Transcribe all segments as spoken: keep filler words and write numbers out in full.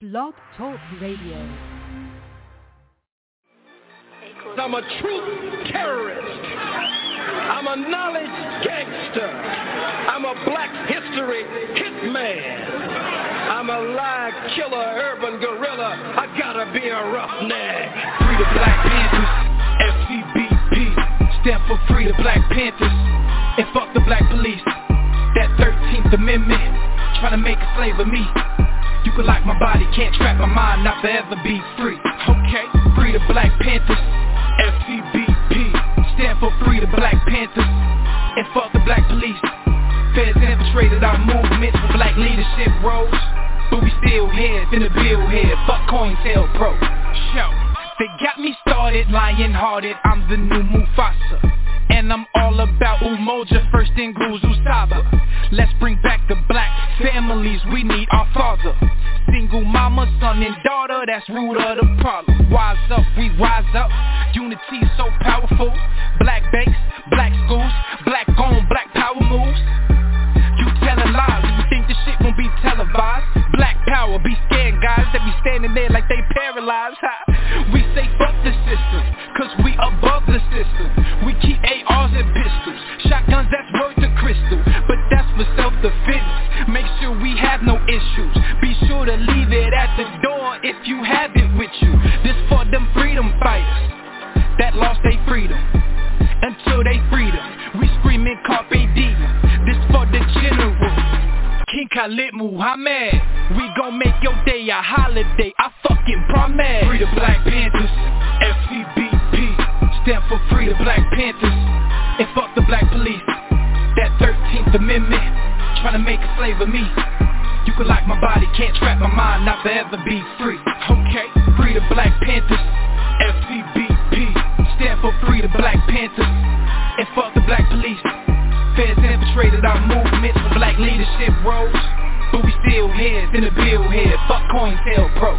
Blog Talk Radio. I'm a truth terrorist. I'm a knowledge gangster. I'm a black history hitman. I'm a lie killer, urban gorilla. I gotta be a roughneck. Free the Black Panthers, F C B P, stand for Free the Black Panthers, and fuck the black police. That thirteenth Amendment, trying to make a slave of me. You can lock my body, can't trap my mind, not forever be free. Okay, free the Black Panthers, F C B P, stand for Free the Black Panthers, and fuck the black police. Feds infiltrated our movements for black leadership roles, but we still here, finna build here, fuck COINTELPRO. Show, they got me started, lion-hearted, I'm the new Mufasa. And I'm all about Umoja, first in Guzu Saba. Let's bring back the black families, we need our father. Single mama, son and daughter, that's root of the problem. Wise up, we rise up, unity so powerful. Black banks, black schools, black on, black power moves. You telling lies, you think this shit won't be televised. Black power, be scared guys, they be standing there like they paralyzed. Ha. We say fuck the system, cause we above the system. We keep A Rs and pistols, shotguns that's worth a crystal, but that's for self-defense. Make sure we have no issues, be sure to leave it at the door if you have it with you. This for them freedom fighters that lost their freedom, until they freedom, we screaming Carpe Diem. This for the general, King Khalid Muhammad. We gon' make your day a holiday, I fucking promise. Free the Black Panthers, F C B P, stand for Free the Black Panthers, and fuck the black police. That thirteenth Amendment, tryna make a slave of me. You can lock my body, can't trap my mind, not forever be free. Okay, Free the Black Panthers, F C B P, stand for Free the Black Panthers, and fuck the black police. Feds infiltrated our movements for black leadership roles, but we still here, finna build here, fuck COINTELPRO.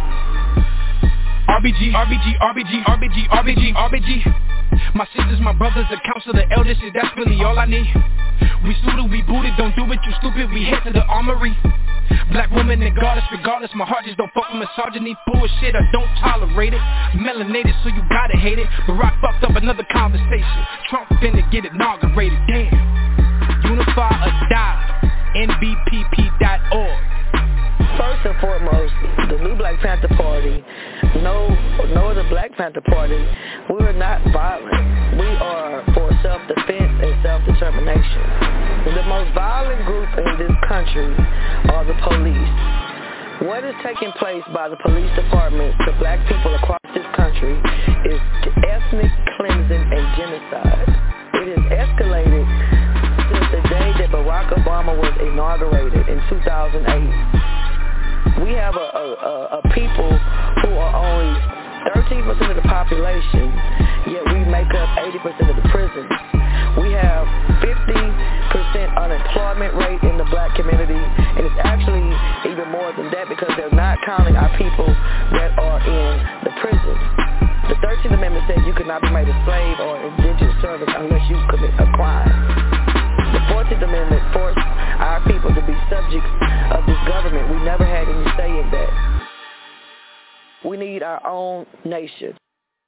R B G, R B G, R B G, R B G, R B G, R B G. My sisters, my brothers, the council, the elders, shit, that's really all I need. We suited, we booted, don't do it, you stupid, we head to the armory. Black woman and goddess, regardless, my heart just don't fuck with misogyny. Bullshit, I don't tolerate it. Melanated, so you gotta hate it. Barack fucked up another conversation. Trump finna get inaugurated, damn. Unify or die, N B P P dot org. First and foremost, the new Black Panther Party, no, no other Black Panther Party, we are not violent. We are for self-defense and self-determination. The most violent group in this country are the police. What is taking place by the police department to black people across this country is ethnic cleansing and genocide. It has escalated since the day that Barack Obama was inaugurated in two thousand eight. We have a, a, a people who are only thirteen percent of the population, yet we make up eighty percent of the prisons. We have fifty percent unemployment rate in the black community, and it's actually even more than that because they're not counting our people that are in the prisons. The thirteenth Amendment says you cannot be made a slave or indentured servant unless you commit a crime. The fourteenth Amendment forced our people to be subjects of this government. We never had any say in that. We need our own nation.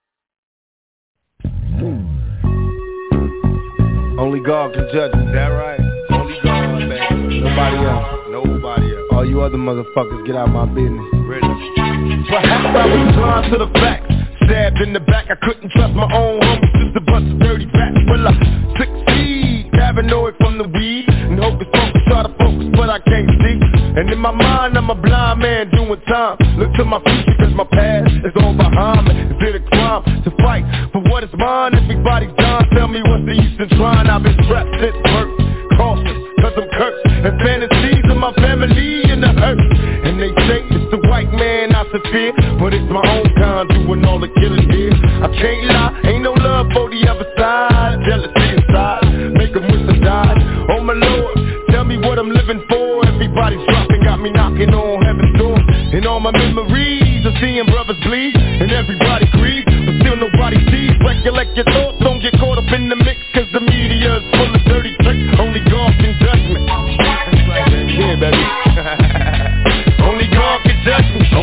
Only God can judge me. That right? Only God, man. Nobody else. Nobody else. All you other motherfuckers, get out of my business. Ready? Perhaps I was blind to the facts. Stabbed in the back, I couldn't trust my own homies. Just a bunch of dirty rats. Will I succeed? Paranoid from the weed and hocus pocus, try to focus, but I can't see. And in my mind, I'm a blind man doing time. Look to my future, cause my past is all behind me. Is it a crime to fight for what is mine? Everybody's dying, tell me what's the use in trying. I've been trapped since birth, cautious, cause I'm cursed. And fantasies of my family in the hurt. And they say it's the white man I should fear, but it's my own kind doing all the killing here. I can't lie, ain't no love for the other side. Jealousy inside, make them wish I died. Oh my Lord, tell me what I'm living for. Everybody's dropping, got me knocking on heaven's door. And all my memories of seeing brothers bleed, and everybody grieves, but still nobody sees. Recollect your thoughts, don't get caught up in the mix, cause the media is full of dirty tricks. Only God can judge me. Yeah, baby. Only God can judge me.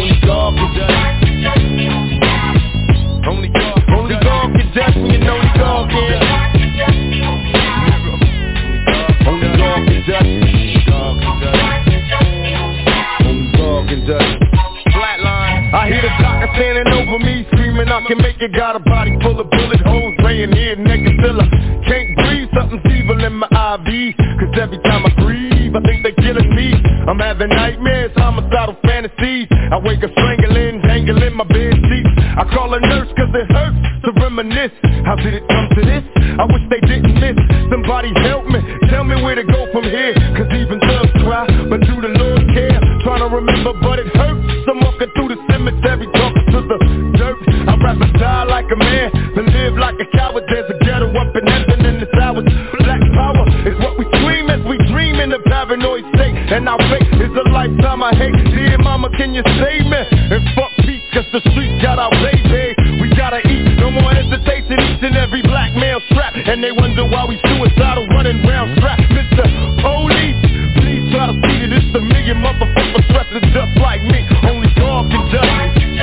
can judge me. Flatline, I hear the doctor standing over me, screaming I can make it. Got a body full of bullet holes, laying here naked till I can't breathe. Something's evil in my I V, cause every time I breathe, I think they're killing me. I'm having nightmares, homicidal fantasies. I wake up strangling, dangling my bed sheets. I call a nurse cause it hurts to reminisce. How did it come to this? I wish they didn't miss. Somebody help me, tell me where to go from here. Cause even thugs cry, but do the Lord care? Trying to remember, but it hurts. I'm walking through the cemetery, talking to the dirt. I'd rather die like a man than live like a coward. There's a ghetto up in heaven in the hours. Black power is what we scream as we dream in the paranoid state. And our fate is a lifetime I hate. Dear mama, can you save me? And fuck peace, cause the streets got our baby. We gotta eat, no more hesitation. Each and every black male strapped, and they wonder why we suicidal running round strapped. Mister Police, please try to see that it's a million motherfuckers stressing just like me. Only God can judge me.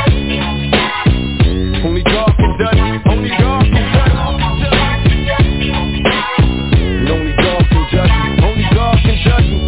Only God can judge me. Only God can judge me. And only God can judge me. Only God can judge me.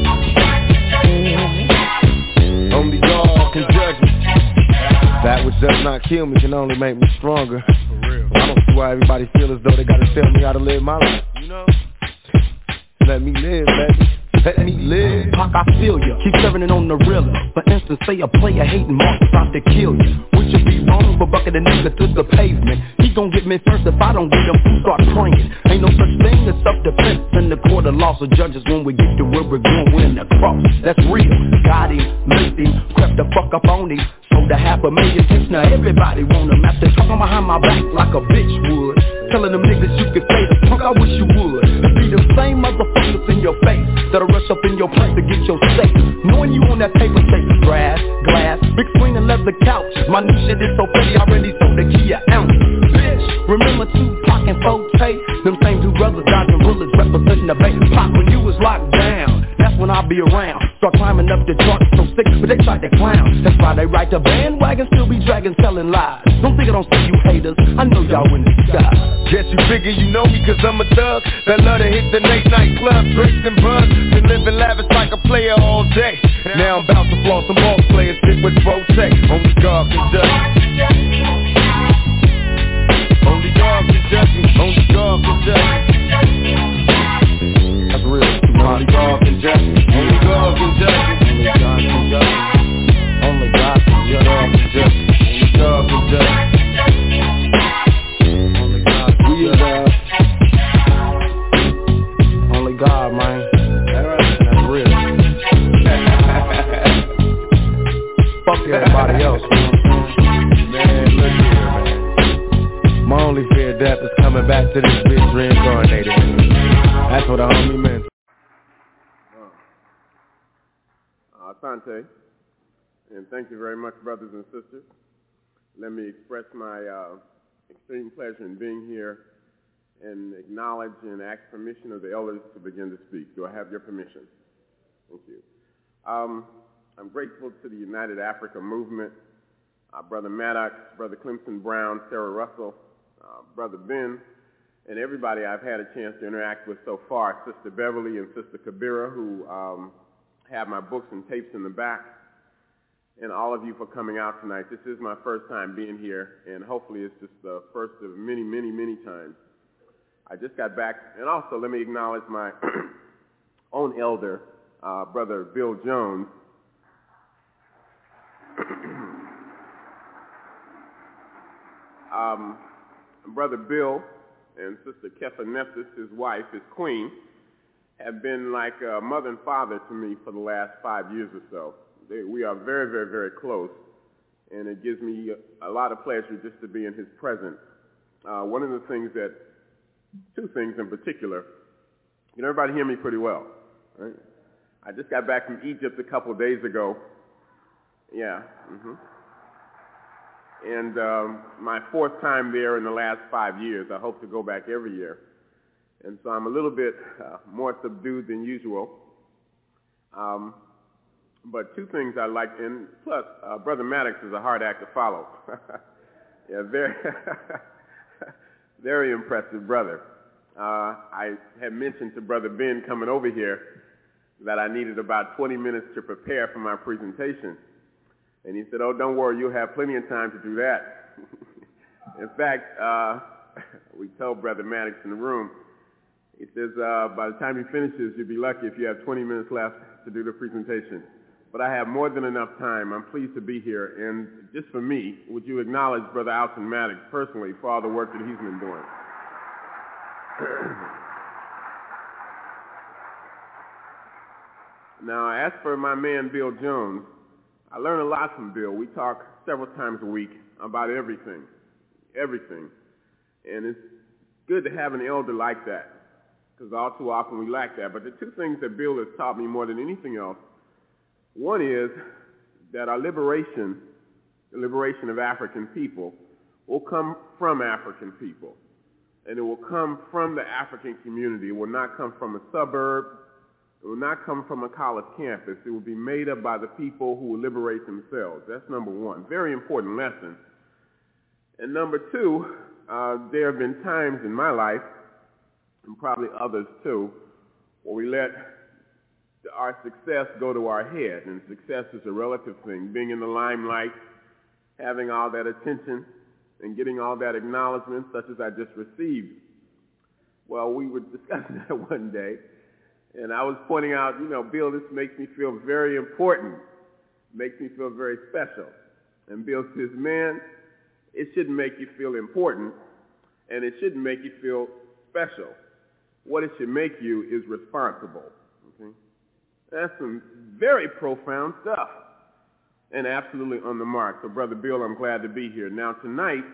Only God can judge me. That which does not kill me can only make me stronger. I don't see why everybody feel as though they gotta tell me how to live my life. You know? Let me live, baby. Let me live. Pac, I feel ya. Keep serving it on the real. For instance, say a player hating marks out to kill you. Would you be wrong for bucking a nigga to the pavement? He gon' get me first if I don't get him to start praying. Ain't no such thing as self-defense in the court of law. So judges, when we get to where we're going, we're in the cross. That's real. Got him, laced him, crept the fuck up on him. Sold a half a million tips, now everybody want him. After talking behind my back like a bitch would. Telling them niggas you could say the punk, I wish you would. Be the same motherfuckers in your face that'll rush up in your place to get your safe. Knowing you on that paper tape, grass, glass, big screen and leather couch. My new shit is so pretty, I already sold the key an ounce. Bitch, remember Tupac and Forte? Them same two brothers dodging bullets representing the base. Pop, when you was locked down, that's when I'll be around. Start climbing up the charts so sick, but they tried to clown. That's why they ride the bandwagon, still be dragging, telling lies. Don't think I don't see you haters, I know y'all in the sky. Guess you figure you know me cause I'm a thug that love to hit the late night club, drinks and buzz. Been living lavish like a player all day. Now I'm about to floss some ball players, shit with protect. Only God can judge me. Only God can judge me. Only God can judge me. That's real. Only God can judge me. Only God can judge me. Only God can judge me. Only God can judge me. Only God can judge me. We love. Only God, man. That's real. Fuck everybody else, man. Man, look here, man. My only fear of death is coming back to this bitch reincarnated. That's what a homie meant. Uh, Asante, and thank you very much, brothers and sisters. Let me express my uh, extreme pleasure in being here and acknowledge and ask permission of the elders to begin to speak. Do I have your permission? Thank you. Um, I'm grateful to the United Africa Movement, uh, Brother Maddox, Brother Clemson Brown, Sarah Russell, uh, Brother Ben, and everybody I've had a chance to interact with so far, Sister Beverly and Sister Kabira, who um, have my books and tapes in the back, and all of you for coming out tonight. This is my first time being here, and hopefully it's just the first of many, many, many times. I just got back, and also let me acknowledge my own elder, uh, Brother Bill Jones. um, Brother Bill and Sister Kefa Nessus, his wife, his queen, have been like a mother and father to me for the last five years or so. They, we are very, very, very close, and it gives me a, a lot of pleasure just to be in his presence. Uh, one of the things that, two things in particular, can everybody hear me pretty well? Right? I just got back from Egypt a couple of days ago. Yeah. Mm-hmm. And um, my fourth time there in the last five years. I hope to go back every year. And so I'm a little bit uh, more subdued than usual. Um, but two things I like, and plus, uh, Brother Maddox is a hard act to follow. Yeah, very, very impressive brother. Uh, I had mentioned to Brother Ben coming over here that I needed about twenty minutes to prepare for my presentation. And he said, oh, don't worry, you'll have plenty of time to do that. In fact, uh, we told Brother Maddox in the room, he says, uh, by the time he finishes, you'll be lucky if you have twenty minutes left to do the presentation. But I have more than enough time. I'm pleased to be here. And just for me, would you acknowledge Brother Alton Maddox personally for all the work that he's been doing? Now, as for my man, Bill Jones, I learn a lot from Bill. We talk several times a week about everything, everything. And it's good to have an elder like that, because all too often we lack that. But the two things that Bill has taught me more than anything else, one is that our liberation, the liberation of African people, will come from African people. And it will come from the African community. It will not come from a suburb. It will not come from a college campus. It will be made up by the people who will liberate themselves. That's number one. Very important lesson. And number two, uh, there have been times in my life, and probably others too, where we let our success go to our head. And success is a relative thing. Being in the limelight, having all that attention, and getting all that acknowledgement, such as I just received. Well, we were discussing that one day, and I was pointing out, you know, Bill, this makes me feel very important, makes me feel very special. And Bill says, man, it shouldn't make you feel important, and it shouldn't make you feel special. What it should make you is responsible. Okay? That's some very profound stuff, and absolutely on the mark. So, Brother Bill, I'm glad to be here. Now, tonight,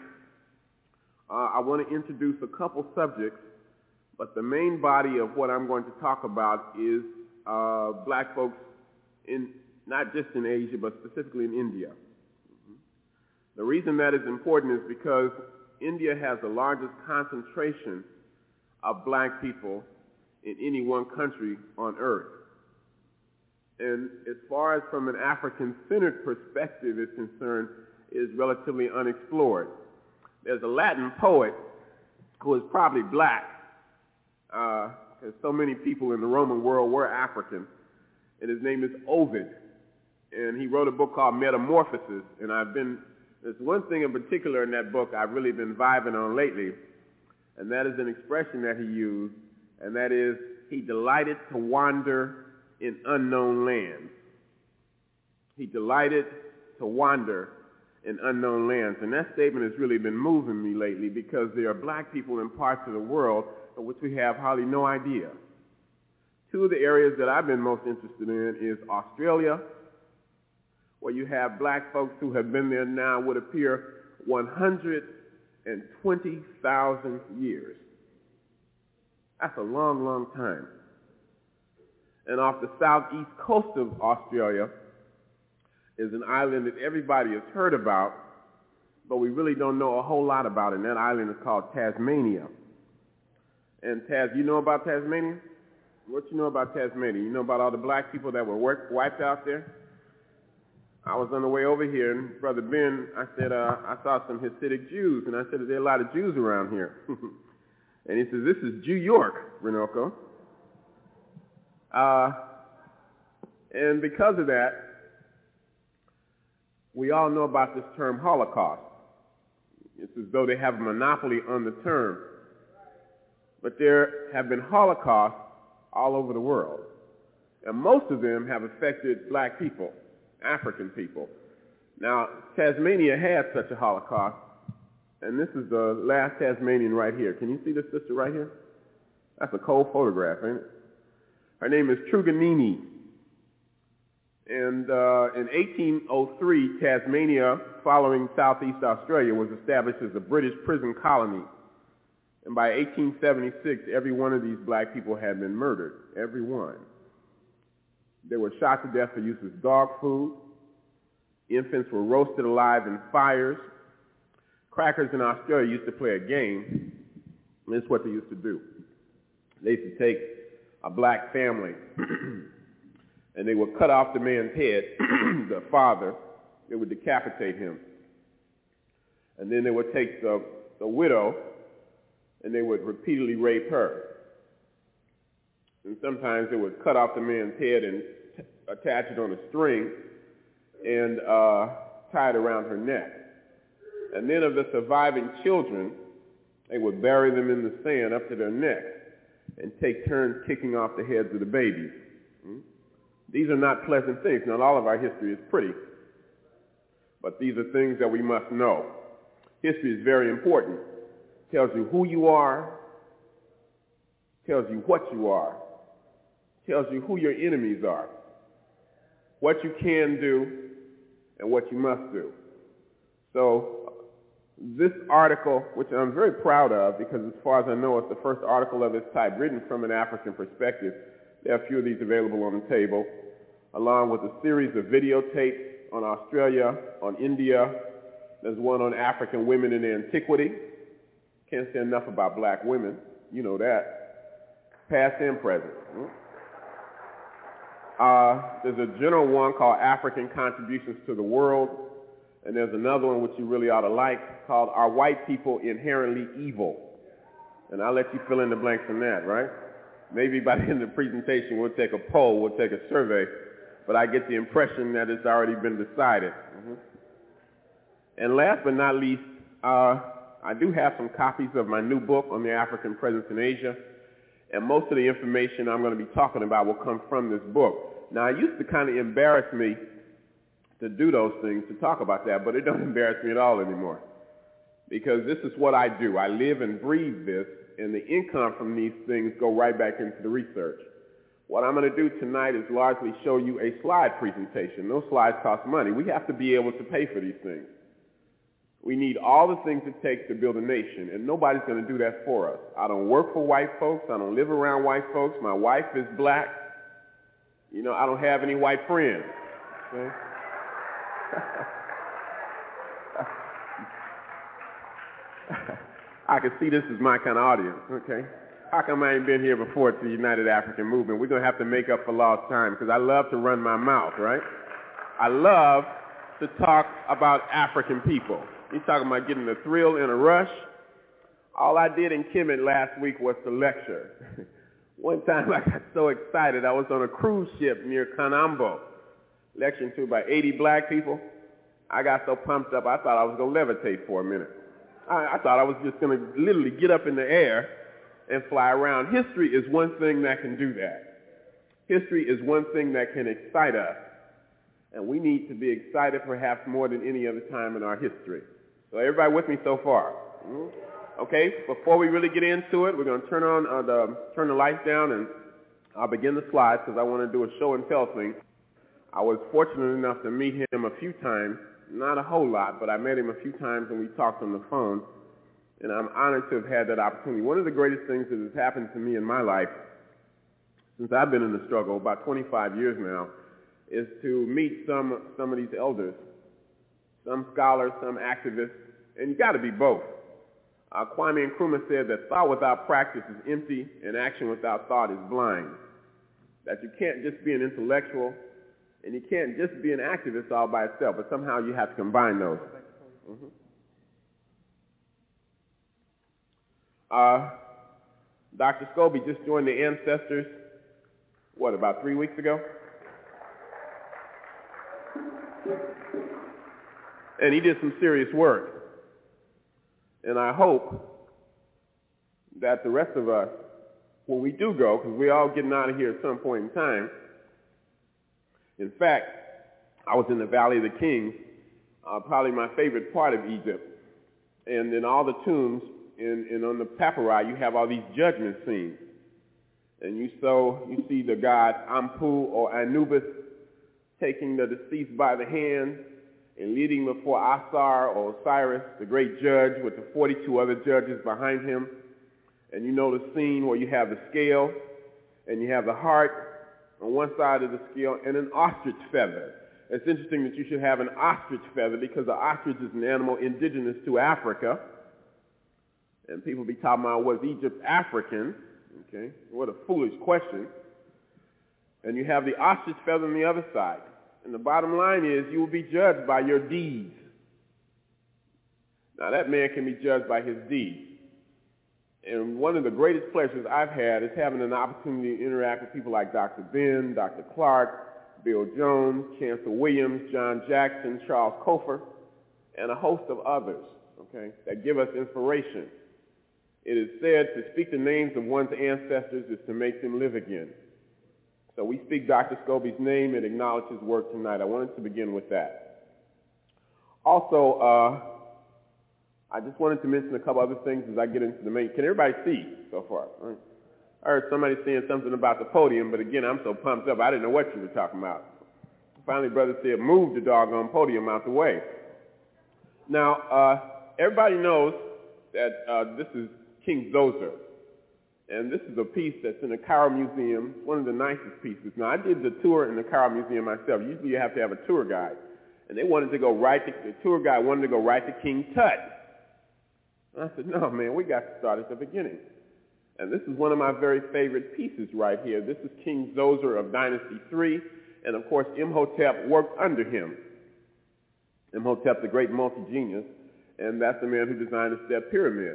uh, I want to introduce a couple subjects, but the main body of what I'm going to talk about is uh, black folks, in not just in Asia, but specifically in India. Mm-hmm. The reason that is important is because India has the largest concentration of black people in any one country on earth. And as far as from an African-centered perspective is concerned, it is relatively unexplored. There's a Latin poet who is probably black, because uh, so many people in the Roman world were African, and his name is Ovid. And he wrote a book called Metamorphoses, and I've been, there's one thing in particular in that book I've really been vibing on lately, and that is an expression that he used, and that is, he delighted to wander in unknown lands. He delighted to wander in unknown lands. And that statement has really been moving me lately, because there are black people in parts of the world of which we have hardly no idea. Two of the areas that I've been most interested in is Australia, where you have black folks who have been there now, would appear, one hundred twenty thousand years. That's a long, long time. And off the southeast coast of Australia is an island that everybody has heard about, but we really don't know a whole lot about it. And that island is called Tasmania. And Taz, you know about Tasmania? What you know about Tasmania? You know about all the black people that were work, wiped out there? I was on the way over here, and Brother Ben, I said, uh, I saw some Hasidic Jews, and I said, there are a lot of Jews around here. And he says, this is Jew York, Renoko. Uh, and because of that, we all know about this term Holocaust. It's as though they have a monopoly on the term. But there have been Holocausts all over the world. And most of them have affected black people, African people. Now, Tasmania had such a Holocaust, and this is the last Tasmanian right here. Can you see this sister right here? That's a cold photograph, ain't it? Her name is Truganini. And uh, in eighteen oh three, Tasmania, following Southeast Australia, was established as a British prison colony. And by eighteen seventy-six, every one of these black people had been murdered. Every one. They were shot to death for use as dog food. Infants were roasted alive in fires. Crackers in Australia used to play a game. And this is what they used to do. They used to take a black family, and they would cut off the man's head, the father. They would decapitate him. And then they would take the, the widow, and they would repeatedly rape her. And sometimes they would cut off the man's head and t- attach it on a string and uh, tie it around her neck. And then of the surviving children, they would bury them in the sand up to their neck and take turns kicking off the heads of the babies. Hmm? These are not pleasant things. Not all of our history is pretty, but these are things that we must know. History is very important. It tells you who you are, tells you what you are, tells you who your enemies are, what you can do, and what you must do. So this article, which I'm very proud of, because as far as I know, it's the first article of its type written from an African perspective. There are a few of these available on the table, along with a series of videotapes on Australia, on India. There's one on African women in antiquity. Can't say enough about black women. You know that. Past and present. Uh, there's a general one called African Contributions to the World. And there's another one which you really ought to like called Are White People Inherently Evil? And I'll let you fill in the blanks on that, right? Maybe by the end of the presentation we'll take a poll, we'll take a survey, but I get the impression that it's already been decided. Mm-hmm. And last but not least, uh, I do have some copies of my new book on the African presence in Asia, and most of the information I'm going to be talking about will come from this book. Now, it used to kind of embarrass me to do those things, to talk about that, but it don't embarrass me at all anymore, because this is what I do. I live and breathe this, and the income from these things go right back into the research. What I'm going to do tonight is largely show you a slide presentation. Those slides cost money. We have to be able to pay for these things. We need all the things it takes to build a nation, and nobody's going to do that for us. I don't work for white folks. I don't live around white folks. My wife is black. You know, I don't have any white friends. Okay? I can see this is my kind of audience, okay? How come I ain't been here before to the United African Movement? We're going to have to make up for lost time, because I love to run my mouth, right? I love to talk about African people. You're talking about getting a thrill and a rush. All I did in Kemet last week was to lecture. One time I got so excited, I was on a cruise ship near Kanambo, lecturing to about eighty black people. I got so pumped up, I thought I was going to levitate for a minute. I, I thought I was just going to literally get up in the air and fly around. History is one thing that can do that. History is one thing that can excite us. And we need to be excited perhaps more than any other time in our history. So everybody with me so far? Mm-hmm. Okay, before we really get into it, we're going to turn on uh, the turn the lights down, and I'll begin the slides because I want to do a show and tell thing. I was fortunate enough to meet him a few times, not a whole lot, but I met him a few times and we talked on the phone, and I'm honored to have had that opportunity. One of the greatest things that has happened to me in my life since I've been in the struggle, about twenty-five years now, is to meet some some of these elders, some scholars, some activists, and you got to be both. Uh, Kwame Nkrumah said that thought without practice is empty and action without thought is blind. That you can't just be an intellectual and you can't just be an activist all by itself, but somehow you have to combine those. Mm-hmm. Uh, Doctor Scobie just joined the Ancestors, what, about three weeks ago? And he did some serious work. And I hope that the rest of us, when we do go, because we're all getting out of here at some point in time. In fact, I was in the Valley of the Kings, uh, probably my favorite part of Egypt. And in all the tombs, and, and on the papyri, you have all these judgment scenes. And you so you see the god Ampu or Anubis taking the deceased by the hand and leading before Asar or Osiris, the great judge, with the forty-two other judges behind him. And you know the scene where you have the scale and you have the heart on one side of the scale and an ostrich feather. It's interesting that you should have an ostrich feather because the ostrich is an animal indigenous to Africa. And people be talking about, was Egypt African? Okay, what a foolish question. And you have the ostrich feather on the other side. And the bottom line is you will be judged by your deeds. Now that man can be judged by his deeds. And one of the greatest pleasures I've had is having an opportunity to interact with people like Doctor Ben, Doctor Clark, Bill Jones, Chancellor Williams, John Jackson, Charles Cofer, and a host of others, okay, that give us inspiration. It is said to speak the names of one's ancestors is to make them live again. So we speak Doctor Scobie's name and acknowledge his work tonight. I wanted to begin with that. Also, uh, I just wanted to mention a couple other things as I get into the main. Can everybody see so far? Right. I heard somebody saying something about the podium, but again, I'm so pumped up, I didn't know what you were talking about. Finally, brother said, move the doggone podium out the way. Now, uh, everybody knows that uh, this is King Zoser, and this is a piece that's in the Cairo Museum. It's one of the nicest pieces. Now, I did the tour in the Cairo Museum myself. Usually you have to have a tour guide, and they wanted to go right to, the tour guide wanted to go right to King Tut. And I said, no, man, we got to start at the beginning. And this is one of my very favorite pieces right here. This is King Zoser of Dynasty three, and of course, Imhotep worked under him. Imhotep, the great multi-genius, and that's the man who designed the Step Pyramid.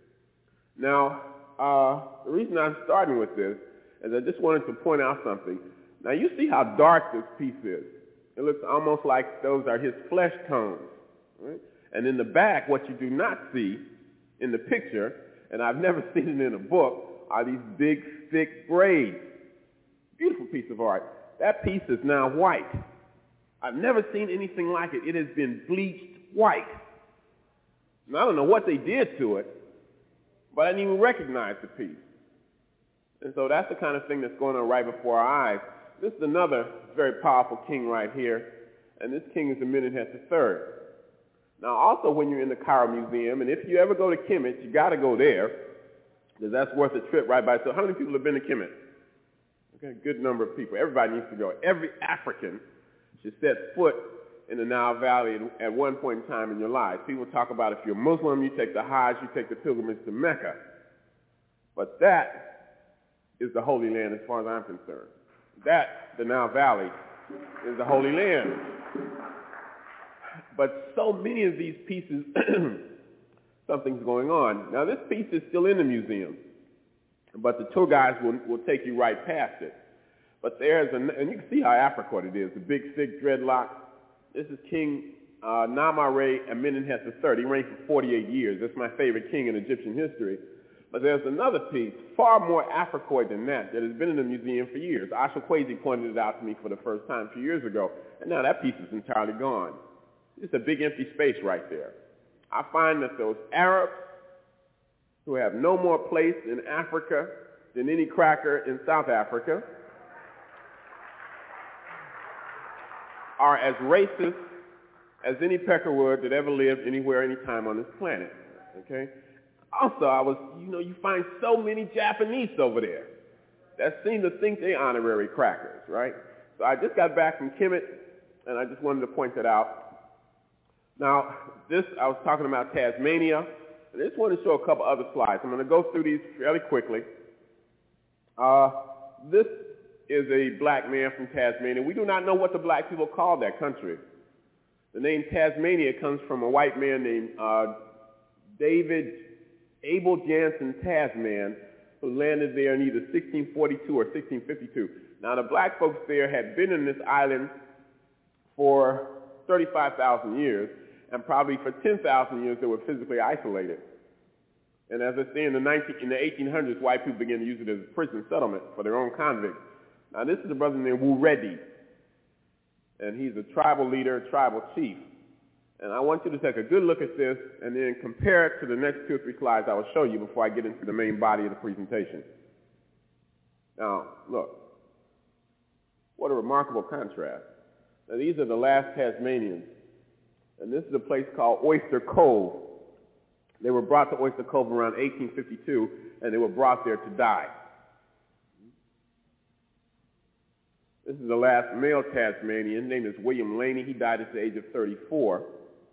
Now, uh, the reason I'm starting with this is I just wanted to point out something. Now, you see how dark this piece is. It looks almost like those are his flesh tones. Right? And in the back, what you do not see in the picture, and I've never seen it in a book, are these big, thick braids. Beautiful piece of art. That piece is now white. I've never seen anything like it. It has been bleached white. Now, I don't know what they did to it, but I didn't even recognize the piece. And so that's the kind of thing that's going on right before our eyes. This is another very powerful king right here, and this king is Amenemhet the third. Now, also, when you're in the Cairo Museum, and if you ever go to Kemet, you got to go there, because that's worth a trip right by itself. How many people have been to Kemet? Okay, good number of people. Everybody needs to go. Every African should set foot in the Nile Valley at one point in time in your life. People talk about if you're Muslim, you take the Hajj, you take the pilgrimage to Mecca. But that is the Holy Land as far as I'm concerned. That, the Nile Valley, is the Holy Land. But so many of these pieces, something's going on. Now, this piece is still in the museum, but the tour guides will, will take you right past it. But there's, a, and you can see how African it is, the big, thick dreadlock. This is King uh, Namare Amenemhet the third. He reigned for forty-eight years. That's my favorite king in Egyptian history. But there's another piece, far more Africoid than that, that has been in the museum for years. Asha Kwesi pointed it out to me for the first time a few years ago, and now that piece is entirely gone. It's a big empty space right there. I find that those Arabs who have no more place in Africa than any cracker in South Africa are as racist as any peckerwood that ever lived anywhere, anytime on this planet, okay? Also, I was, you know, you find so many Japanese over there that seem to think they honorary crackers, right? So I just got back from Kemet, and I just wanted to point that out. Now, this, I was talking about Tasmania, and I just want to show a couple other slides. I'm going to go through these fairly quickly. Uh, this is a black man from Tasmania. We do not know what the black people call that country. The name Tasmania comes from a white man named uh, David Abel Jansen Tasman, who landed there in either sixteen forty-two or sixteen fifty-two. Now, the black folks there had been in this island for thirty-five thousand years, and probably for ten thousand years they were physically isolated. And as I say, in the, nineteen, in the eighteen hundreds, white people began to use it as a prison settlement for their own convicts. Now, this is a brother named Wu Reddy, and he's a tribal leader, a tribal chief. And I want you to take a good look at this and then compare it to the next two or three slides I will show you before I get into the main body of the presentation. Now, look, what a remarkable contrast. Now, these are the last Tasmanians, and this is a place called Oyster Cove. They were brought to Oyster Cove around eighteen fifty-two, and they were brought there to die. This is the last male Tasmanian. His name is William Laney. He died at the age of thirty-four.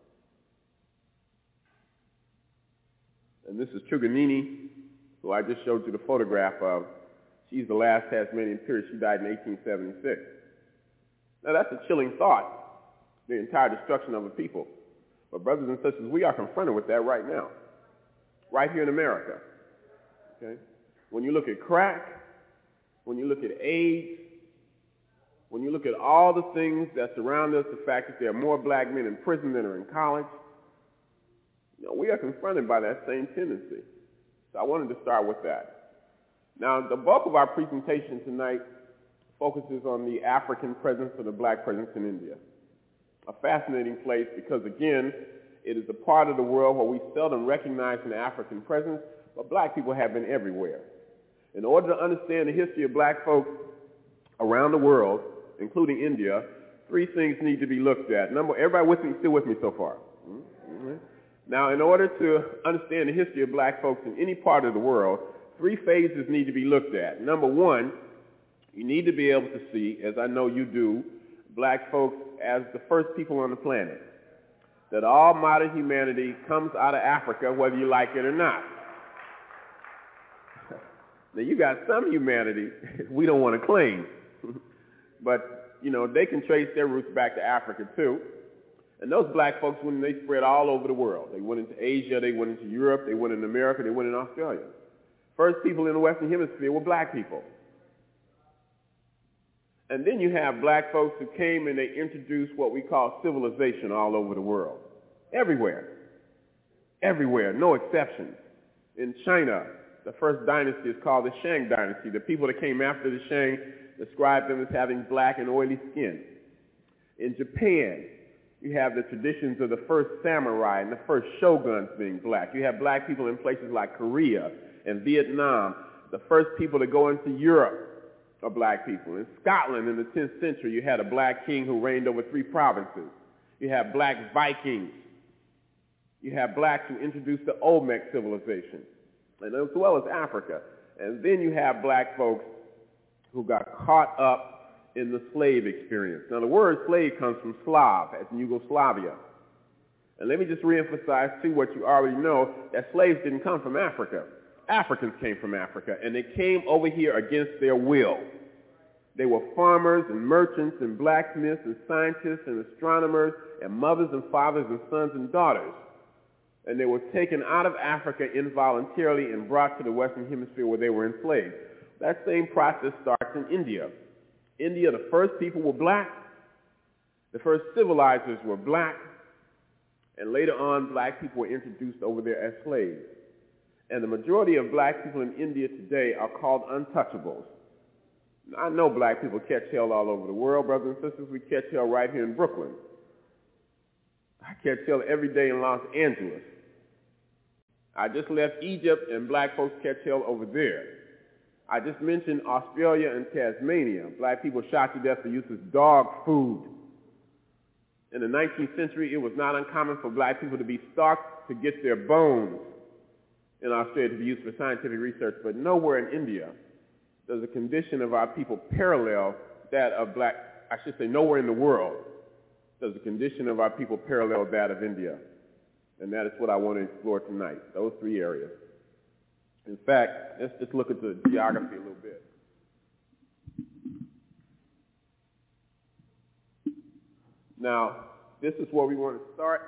And this is Truganini, who I just showed you the photograph of. She's the last Tasmanian period. She died in eighteen seventy-six. Now, that's a chilling thought, the entire destruction of a people. But brothers and sisters, we are confronted with that right now, right here in America. Okay? When you look at crack, when you look at AIDS, when you look at all the things that surround us, the fact that there are more black men in prison than are in college, you know, we are confronted by that same tendency. So I wanted to start with that. Now, the bulk of our presentation tonight focuses on the African presence or the black presence in India. A fascinating place because, again, it is a part of the world where we seldom recognize an African presence, but black people have been everywhere. In order to understand the history of black folks around the world, including India, three things need to be looked at. Number, everybody with me, still with me so far? Mm-hmm. Now, in order to understand the history of black folks in any part of the world, three phases need to be looked at. Number one, you need to be able to see, as I know you do, black folks as the first people on the planet. That all modern humanity comes out of Africa, whether you like it or not. Now, you got some humanity we don't want to claim. But, you know, they can trace their roots back to Africa, too. And those black folks, when they spread all over the world, they went into Asia, they went into Europe, they went in America, they went in Australia. First people in the Western Hemisphere were black people. And then you have black folks who came and they introduced what we call civilization all over the world. Everywhere. Everywhere, no exceptions. In China, the first dynasty is called the Shang dynasty. The people that came after the Shang described them as having black and oily skin. In Japan, you have the traditions of the first samurai and the first shoguns being black. You have black people in places like Korea and Vietnam. The first people to go into Europe are black people. In Scotland in the tenth century, you had a black king who reigned over three provinces. You have black Vikings. You have blacks who introduced the Olmec civilization, and as well as Africa. And then you have black folks who got caught up in the slave experience. Now, the word slave comes from Slav, as in Yugoslavia. And let me just reemphasize, too, what you already know, that slaves didn't come from Africa. Africans came from Africa, and they came over here against their will. They were farmers and merchants and blacksmiths and scientists and astronomers and mothers and fathers and sons and daughters. And they were taken out of Africa involuntarily and brought to the Western Hemisphere where they were enslaved. That same process starts in India. India, the first people were black. The first civilizers were black. And later on, black people were introduced over there as slaves. And the majority of black people in India today are called untouchables. Now, I know black people catch hell all over the world, brothers and sisters. We catch hell right here in Brooklyn. I catch hell every day in Los Angeles. I just left Egypt, and black folks catch hell over there. I just mentioned Australia and Tasmania. Black people shot to death for use as dog food. In the nineteenth century, it was not uncommon for black people to be stalked to get their bones in Australia to be used for scientific research, but nowhere in India does the condition of our people parallel that of black, I should say nowhere in the world does the condition of our people parallel that of India. And that is what I want to explore tonight, those three areas. In fact, let's just look at the geography a little bit. Now, this is where we want to start.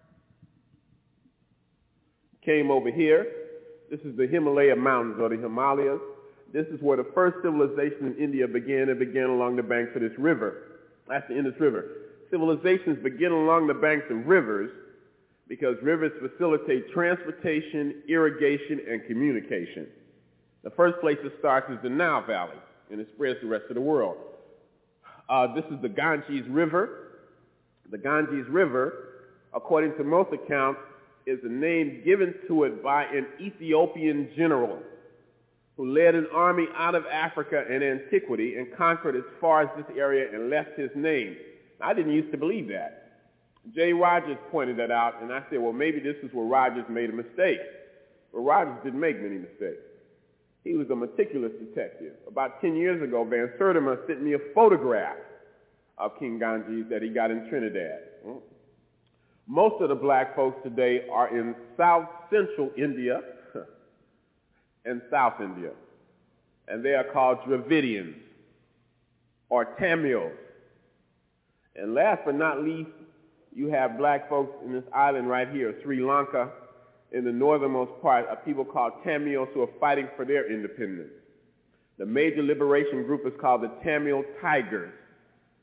Came over here. This is the Himalaya Mountains, or the Himalayas. This is where the first civilization in India began. It began along the banks of this river. That's the Indus River. Civilizations begin along the banks of rivers because rivers facilitate transportation, irrigation, and communication. The first place it starts is the Nile Valley, and it spreads to the rest of the world. Uh, this is the Ganges River. The Ganges River, according to most accounts, is a name given to it by an Ethiopian general who led an army out of Africa in antiquity and conquered as far as this area and left his name. I didn't used to believe that. Jay Rogers pointed that out, and I said, well, maybe this is where Rogers made a mistake. But Rogers didn't make many mistakes. He was a meticulous detective. About ten years ago, Van Sertima sent me a photograph of King Ganges that he got in Trinidad. Most of the black folks today are in South Central India and South India, and they are called Dravidians or Tamils. And last but not least, you have black folks in this island right here, Sri Lanka, in the northernmost part, of people called Tamils who are fighting for their independence. The major liberation group is called the Tamil Tigers.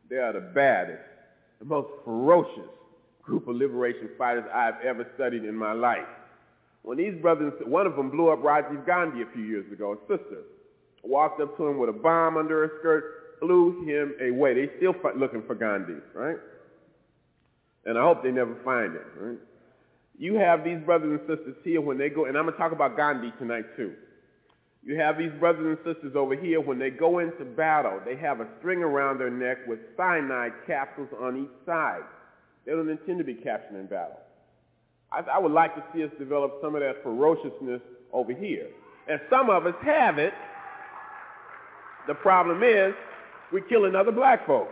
They are the baddest, the most ferocious group of liberation fighters I've ever studied in my life. When these brothers, one of them blew up Rajiv Gandhi a few years ago, a sister, walked up to him with a bomb under her skirt, blew him away. They still looking for Gandhi, right? And I hope they never find him, right? You have these brothers and sisters here when they go, and I'm going to talk about Gandhi tonight too. You have these brothers and sisters over here, when they go into battle, they have a string around their neck with cyanide capsules on each side. They don't intend to be captured in battle. I, I would like to see us develop some of that ferociousness over here. And some of us have it. The problem is, we're killing other black folks.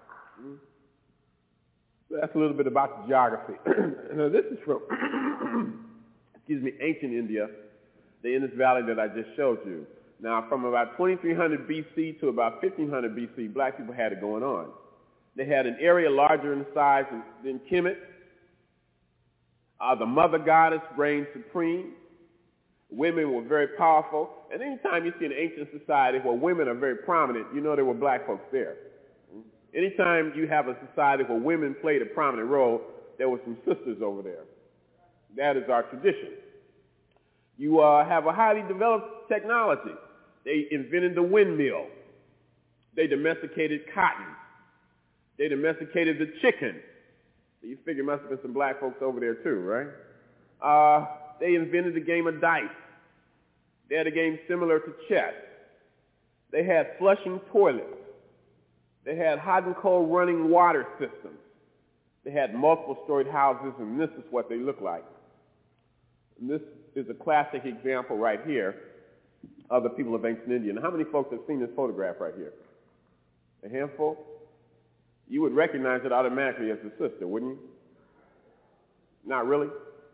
So that's a little bit about the geography. Now, this is from, excuse me, ancient India, the Indus Valley that I just showed you. Now, from about twenty-three hundred B C to about fifteen hundred B C, black people had it going on. They had an area larger in size than, than Kemet. Uh, the mother goddess reigned supreme. Women were very powerful. And anytime you see an ancient society where women are very prominent, you know there were black folks there. Anytime you have a society where women played a prominent role, there were some sisters over there. That is our tradition. You uh, have a highly developed technology. They invented the windmill. They domesticated cotton. They domesticated the chicken. So you figure there must have been some black folks over there too, right? Uh, they invented the game of dice. They had a game similar to chess. They had flushing toilets. They had hot and cold running water systems. They had multiple storied houses, and this is what they look like. And this is a classic example right here of the people of ancient India. And how many folks have seen this photograph right here? A handful? You would recognize it automatically as a sister, wouldn't you? Not really?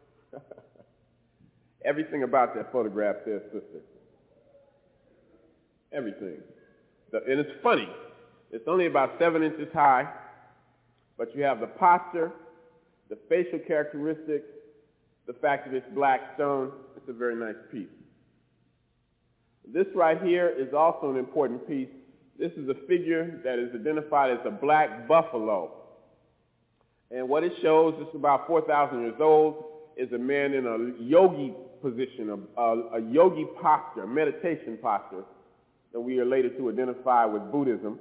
Everything about that photograph says sister. Everything. And it's funny. It's only about seven inches high, but you have the posture, the facial characteristics, the fact that it's black stone. It's a very nice piece. This right here is also an important piece. This is a figure that is identified as a black buffalo. And what it shows, it's about four thousand years old, is a man in a yogi position, a, a, a yogi posture, a meditation posture that we are later to identify with Buddhism.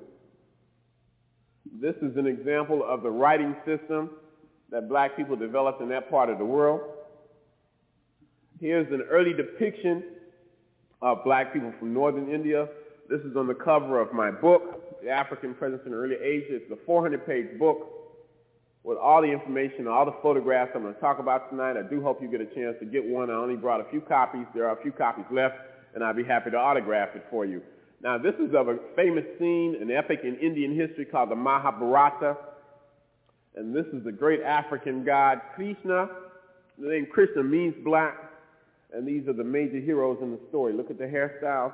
This is an example of the writing system that black people developed in that part of the world. Here's an early depiction of black people from northern India. This is on the cover of my book, The African Presence in Early Asia. It's a four hundred page book with all the information, all the photographs I'm going to talk about tonight. I do hope you get a chance to get one. I only brought a few copies. There are a few copies left, and I'd be happy to autograph it for you. Now, this is of a famous scene, an epic in Indian history called the Mahabharata. And this is the great African god Krishna. The name Krishna means black, and these are the major heroes in the story. Look at the hairstyles.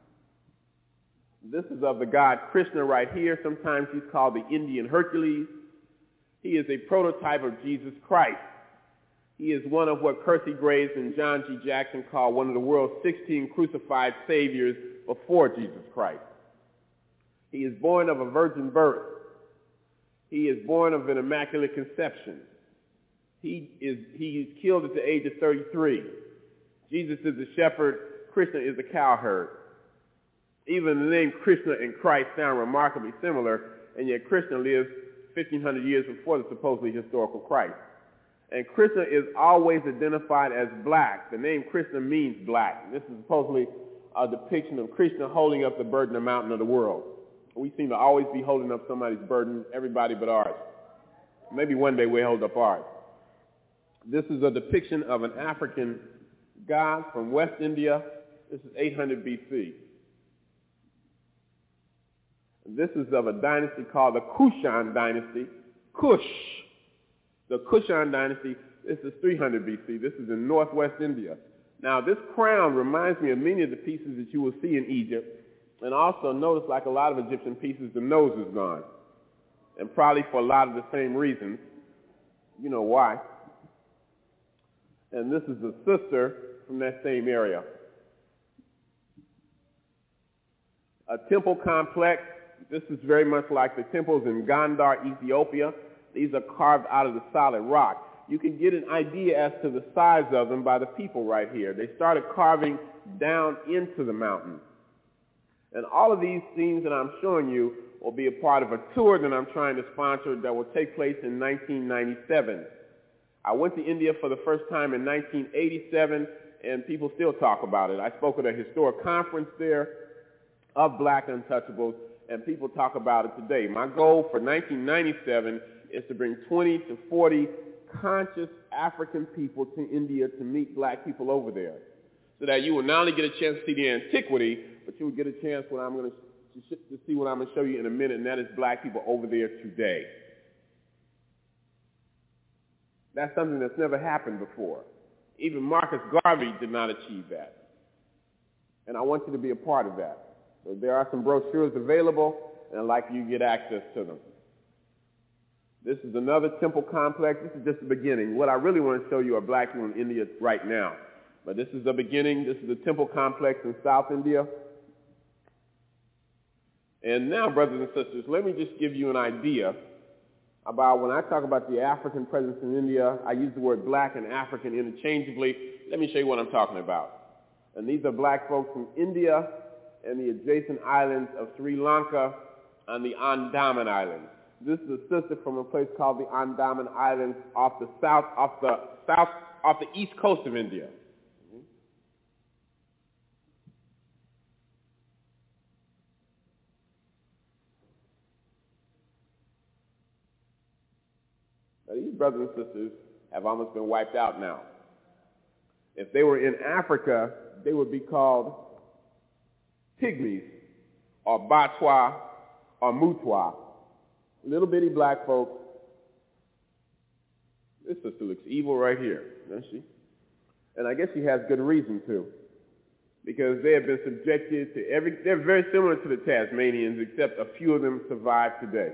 This is of the god Krishna right here. Sometimes he's called the Indian Hercules. He is a prototype of Jesus Christ. He is one of what Kersey Graves and John G. Jackson call one of the world's sixteen crucified saviors before Jesus Christ. He is born of a virgin birth. He is born of an immaculate conception. He is, he is killed at the age of thirty-three. Jesus is a shepherd. Krishna is a cowherd. Even the name Krishna and Christ sound remarkably similar, and yet Krishna lives fifteen hundred years before the supposedly historical Christ. And Krishna is always identified as black. The name Krishna means black. This is supposedly a depiction of Krishna holding up the burden of the mountain of the world. We seem to always be holding up somebody's burden, everybody but ours. Maybe one day we'll hold up ours. This is a depiction of an African god from West India. This is eight hundred B C. This is of a dynasty called the Kushan dynasty. Kush. The Kushan dynasty, this is three hundred B C. This is in northwest India. Now, this crown reminds me of many of the pieces that you will see in Egypt. And also notice, like a lot of Egyptian pieces, the nose is gone. And probably for a lot of the same reasons. You know why. And this is a sister from that same area. A temple complex. This is very much like the temples in Gondar, Ethiopia. These are carved out of the solid rock. You can get an idea as to the size of them by the people right here. They started carving down into the mountain. And all of these scenes that I'm showing you will be a part of a tour that I'm trying to sponsor that will take place in nineteen ninety-seven. I went to India for the first time in nineteen eighty-seven, and people still talk about it. I spoke at a historic conference there of Black Untouchables, and people talk about it today. My goal for nineteen ninety-seven is to bring twenty to forty conscious African people to India to meet Black people over there, so that you will not only get a chance to see the antiquity, but you will get a chance what I'm going to, to see what I'm going to show you in a minute, and that is Black people over there today. That's something that's never happened before. Even Marcus Garvey did not achieve that. And I want you to be a part of that. So there are some brochures available, and I'd like you to get access to them. This is another temple complex. This is just the beginning. What I really want to show you are Black people in India right now. But this is the beginning. This is the temple complex in South India. And now, brothers and sisters, let me just give you an idea about when I talk about the African presence in India. I use the word Black and African interchangeably. Let me show you what I'm talking about. And these are Black folks from India and the adjacent islands of Sri Lanka on the Andaman Islands. This is a sister from a place called the Andaman Islands off the south, off the south, off the east coast of India. Now, these brothers and sisters have almost been wiped out now. If they were in Africa, they would be called Pygmies or Batwa or Mutwa. Little bitty Black folks. This sister looks evil right here, doesn't she? And I guess she has good reason to, because they have been subjected to every, they're very similar to the Tasmanians, except a few of them survive today.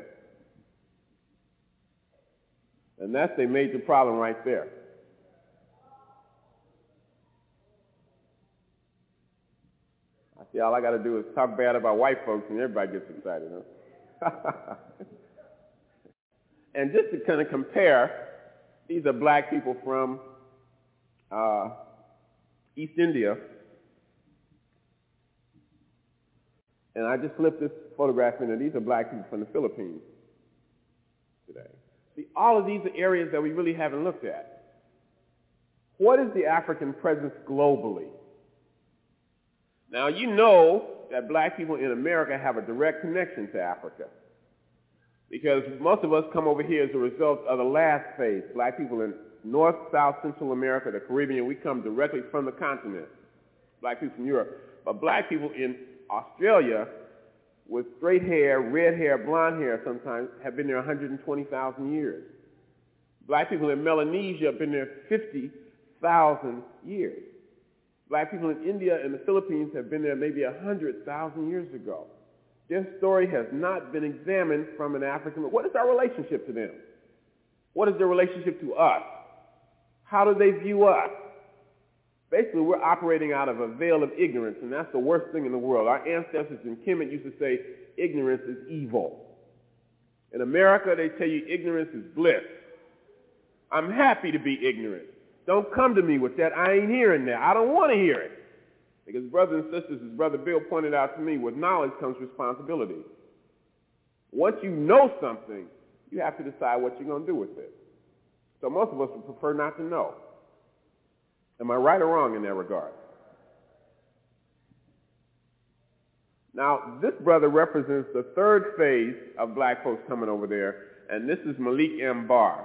And that's a major problem right there. I see all I got to do is talk bad about white folks and everybody gets excited, huh? And just to kind of compare, these are Black people from uh, East India. And I just flipped this photograph in, and these are Black people from the Philippines today. See, all of these are areas that we really haven't looked at. What is the African presence globally? Now, you know that Black people in America have a direct connection to Africa, because most of us come over here as a result of the last phase. Black people in North, South, Central America, the Caribbean, we come directly from the continent. Black people from Europe. But Black people in Australia with straight hair, red hair, blonde hair sometimes have been there one hundred twenty thousand years. Black people in Melanesia have been there fifty thousand years. Black people in India and the Philippines have been there maybe one hundred thousand years ago. Their story has not been examined from an African. What is our relationship to them? What is their relationship to us? How do they view us? Basically, we're operating out of a veil of ignorance, and that's the worst thing in the world. Our ancestors in Kemet used to say, ignorance is evil. In America, they tell you ignorance is bliss. I'm happy to be ignorant. Don't come to me with that. I ain't hearing that. I don't want to hear it. Because brothers and sisters, as Brother Bill pointed out to me, with knowledge comes responsibility. Once you know something, you have to decide what you're going to do with it. So most of us would prefer not to know. Am I right or wrong in that regard? Now, this brother represents the third phase of Black folks coming over there, and this is Malik M. Barr.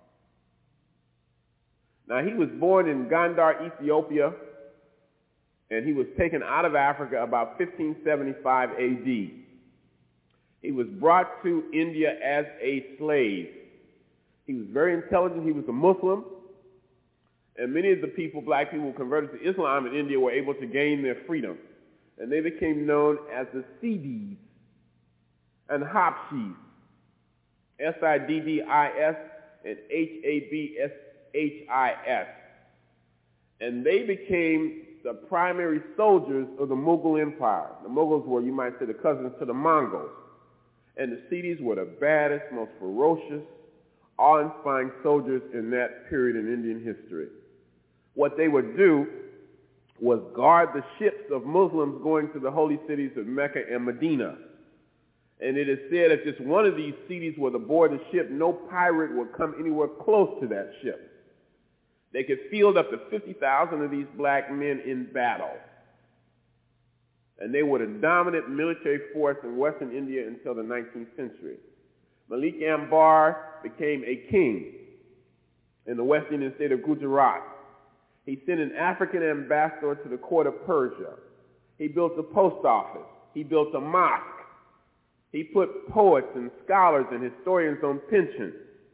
Now, he was born in Gondar, Ethiopia, and he was taken out of Africa about fifteen seventy-five A D. He was brought to India as a slave. He was very intelligent. He was a Muslim. And many of the people, Black people who converted to Islam in India, were able to gain their freedom. And they became known as the Siddis and Habshis, S I D D I S and H A B S H I S. And they became the primary soldiers of the Mughal Empire. The Mughals were, you might say, the cousins to the Mongols. And the Siddis were the baddest, most ferocious, awe-inspiring soldiers in that period in Indian history. What they would do was guard the ships of Muslims going to the holy cities of Mecca and Medina. And it is said if just one of these Siddis was aboard the ship, no pirate would come anywhere close to that ship. They could field up to fifty thousand of these black men in battle. And they were the dominant military force in Western India until the nineteenth century. Malik Ambar became a king in the West Indian state of Gujarat. He sent an African ambassador to the court of Persia. He built a post office. He built a mosque. He put poets and scholars and historians on pension.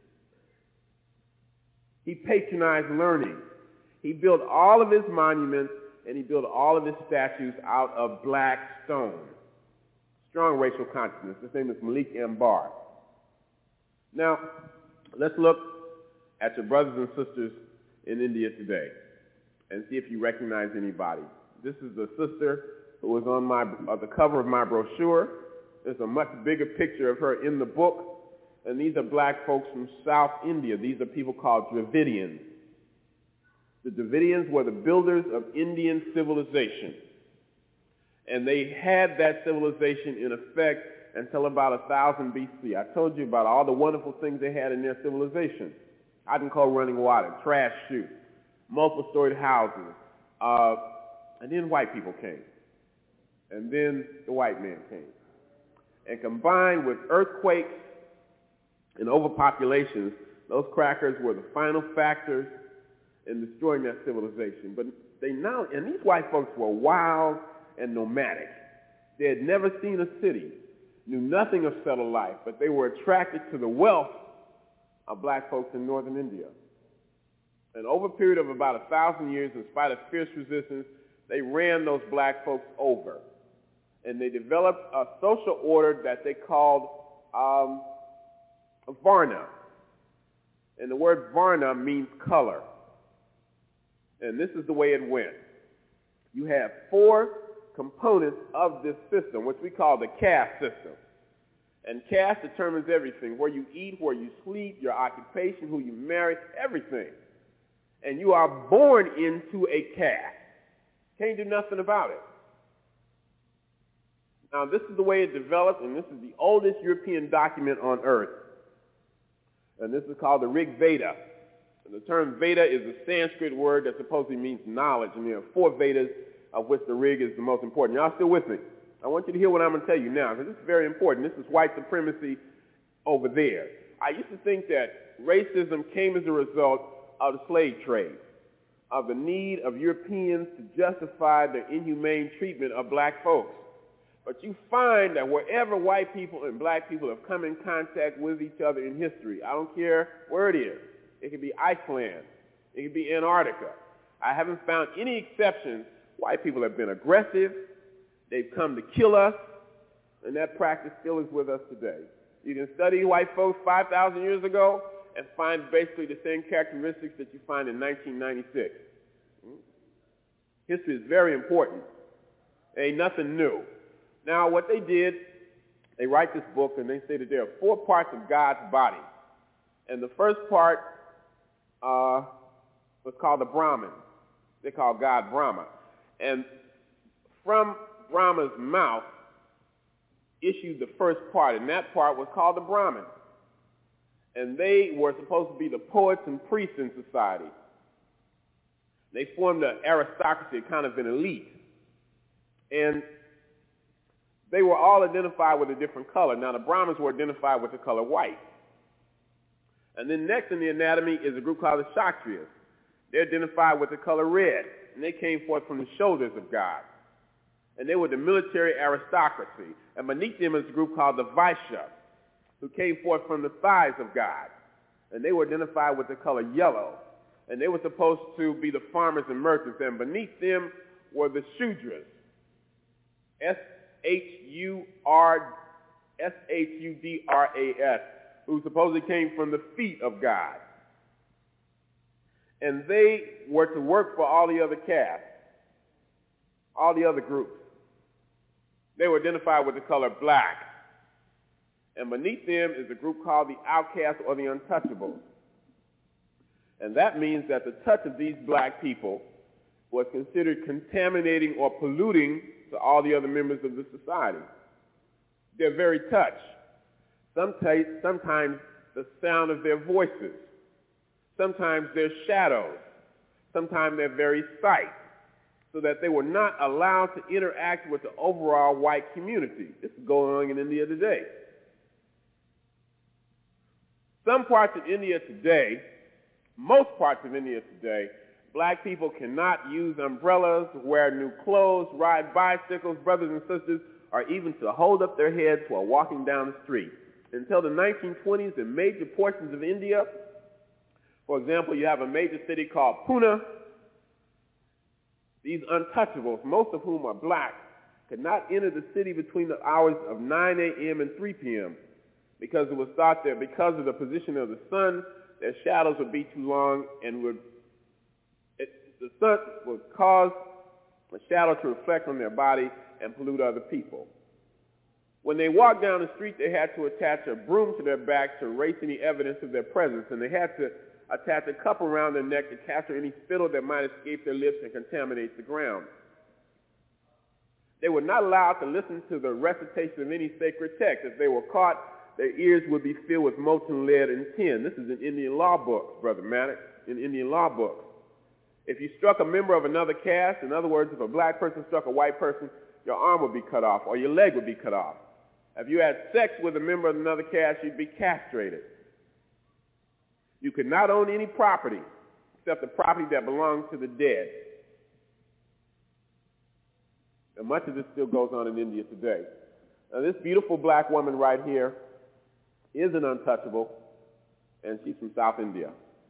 He patronized learning. He built all of his monuments and he built all of his statues out of black stone. Strong racial consciousness. His name is Malik Ambar. Now, let's look at your brothers and sisters in India today and see if you recognize anybody. This is the sister who was on my uh, the cover of my brochure. There's a much bigger picture of her in the book. And these are black folks from South India. These are people called Dravidians. The Dravidians were the builders of Indian civilization. And they had that civilization in effect until about one thousand B C. I told you about all the wonderful things they had in their civilization. I can call running water, trash chute, multiple-storied houses. Uh, and then white people came. And then the white man came. And combined with earthquakes and overpopulations, those crackers were the final factors in destroying that civilization. But they now, and these white folks were wild and nomadic. They had never seen a city, knew nothing of settled life, but they were attracted to the wealth of black folks in northern India. And over a period of about a thousand years, in spite of fierce resistance, they ran those black folks over. And they developed a social order that they called um, Varna. And the word Varna means color. And this is the way it went. You have four components of this system, which we call the caste system. And caste determines everything, where you eat, where you sleep, your occupation, who you marry, everything. And you are born into a caste. Can't do nothing about it. Now, this is the way it developed, and this is the oldest European document on earth. And this is called the Rig Veda. And the term Veda is a Sanskrit word that supposedly means knowledge. And there are four Vedas, of which the Rig is the most important. Y'all still with me? I want you to hear what I'm going to tell you now, because this is very important. This is white supremacy over there. I used to think that racism came as a result of the slave trade, of the need of Europeans to justify the inhumane treatment of black folks. But you find that wherever white people and black people have come in contact with each other in history, I don't care where it is. It could be Iceland. It could be Antarctica. I haven't found any exceptions. White people have been aggressive. They've come to kill us. And that practice still is with us today. You can study white folks five thousand years ago and find basically the same characteristics that you find in nineteen ninety-six. History is very important. Ain't nothing new. Now, what they did, they write this book, and they say that there are four parts of God's body. And the first part uh, was called the Brahman. They call God Brahma. And from Brahma's mouth issued the first part, and that part was called the Brahman. And they were supposed to be the poets and priests in society. They formed an aristocracy, kind of an elite. And they were all identified with a different color. Now, the Brahmins were identified with the color white. And then next in the anatomy is a group called the Kshatriyas. They're identified with the color red, and they came forth from the shoulders of God. And they were the military aristocracy. And beneath them is a group called the Vaishya, who came forth from the thighs of God. And they were identified with the color yellow. And they were supposed to be the farmers and merchants. And beneath them were the Shudras, S H U R S H U D R A S, who supposedly came from the feet of God. And they were to work for all the other castes, all the other groups. They were identified with the color black. And beneath them is a group called the outcasts or the untouchables. And that means that the touch of these black people was considered contaminating or polluting to all the other members of the society. Their very touch, sometimes the sound of their voices, sometimes their shadows, sometimes their very sight, so that they were not allowed to interact with the overall white community. This is going on in India today. Some parts of India today, most parts of India today, black people cannot use umbrellas, wear new clothes, ride bicycles, brothers and sisters, or even to hold up their heads while walking down the street. Until the nineteen twenties, in major portions of India, for example, you have a major city called Pune. These untouchables, most of whom are black, could not enter the city between the hours of nine a.m. and three p.m. because it was thought that because of the position of the sun, their shadows would be too long and would it, the sun would cause a shadow to reflect on their body and pollute other people. When they walked down the street, they had to attach a broom to their back to erase any evidence of their presence, and they had to attach a cup around their neck to capture any spittle that might escape their lips and contaminate the ground. They were not allowed to listen to the recitation of any sacred text. If they were caught, their ears would be filled with molten lead and tin. This is in Indian law books, Brother Maddox, in Indian law books. If you struck a member of another caste, in other words, if a black person struck a white person, your arm would be cut off or your leg would be cut off. If you had sex with a member of another caste, you'd be castrated. You could not own any property except the property that belonged to the dead. And much of this still goes on in India today. Now, this beautiful black woman right here is an untouchable, and she's from South India.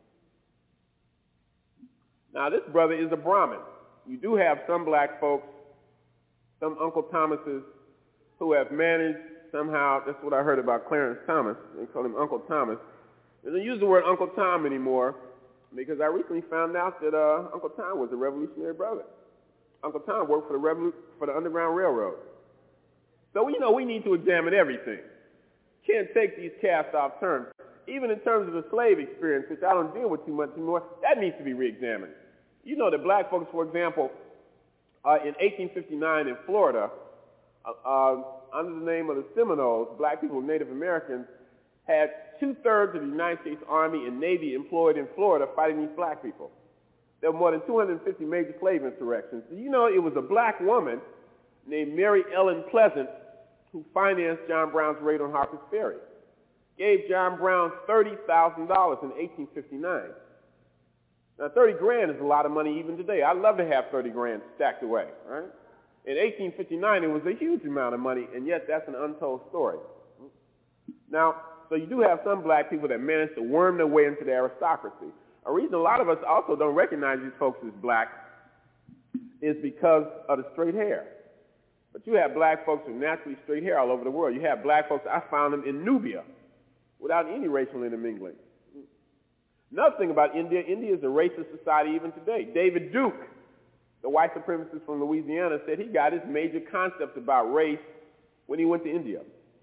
Now, this brother is a Brahmin. You do have some black folks, some Uncle Thomases, who have managed somehow, that's what I heard about Clarence Thomas, they call him Uncle Thomas. They don't use the word Uncle Tom anymore because I recently found out that uh, Uncle Tom was a revolutionary brother. Uncle Tom worked for the, Revolu- for the Underground Railroad. So, you know, we need to examine everything. Can't take these cast-off terms. Even in terms of the slave experience, which I don't deal with too much anymore, that needs to be re-examined. You know that black folks, for example, uh, in eighteen fifty-nine in Florida, uh, uh, under the name of the Seminoles, black people, Native Americans, had two-thirds of the United States Army and Navy employed in Florida fighting these black people. There were more than two hundred fifty major slave insurrections. Do you know it was a black woman named Mary Ellen Pleasant who financed John Brown's raid on Harper's Ferry? Gave John Brown thirty thousand dollars in eighteen fifty-nine. Now, thirty grand is a lot of money even today. I'd love to have thirty grand stacked away, right? In eighteen fifty-nine, it was a huge amount of money, and yet that's an untold story. Now, so you do have some black people that managed to worm their way into the aristocracy. A reason a lot of us also don't recognize these folks as black is because of the straight hair. But you have black folks with naturally straight hair all over the world. You have black folks, I found them in Nubia, without any racial intermingling. Another thing about India, India is a racist society even today. David Duke, the white supremacist from Louisiana, said he got his major concepts about race when he went to India.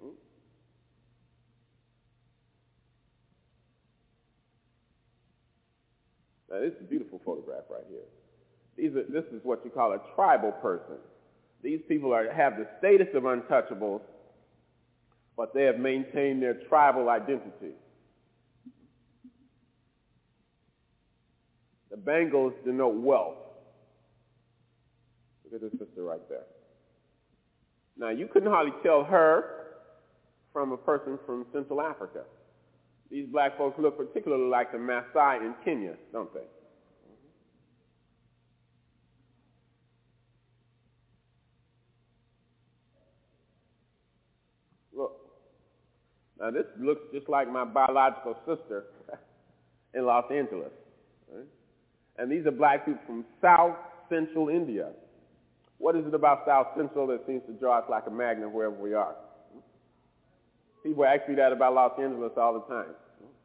Now, this is a beautiful photograph right here. These are, this is what you call a tribal person. These people are, have the status of untouchables, but they have maintained their tribal identity. The bangles denote wealth. Look at this sister right there. Now, you couldn't hardly tell her from a person from Central Africa. These black folks look particularly like the Maasai in Kenya, don't they? Look. Now, this looks just like my biological sister in Los Angeles. Right? And these are black people from South Central India. What is it about South Central that seems to draw us like a magnet wherever we are? People ask me that about Los Angeles all the time.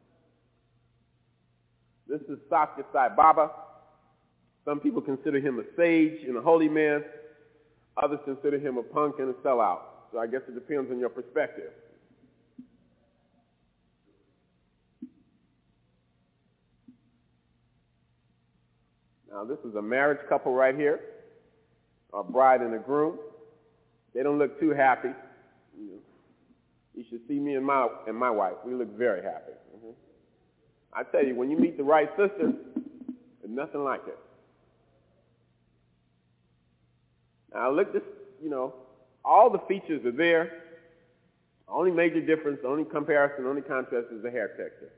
This is Satya Sai Baba. Some people consider him a sage and a holy man. Others consider him a punk and a sellout. So I guess it depends on your perspective. Now, this is a marriage couple right here, a bride and a groom. They don't look too happy. You know, you should see me and my and my wife. We look very happy. Mm-hmm. I tell you, when you meet the right sister, there's nothing like it. Now, look, this, you know, all the features are there. The only major difference, the only comparison, the only contrast is the hair texture.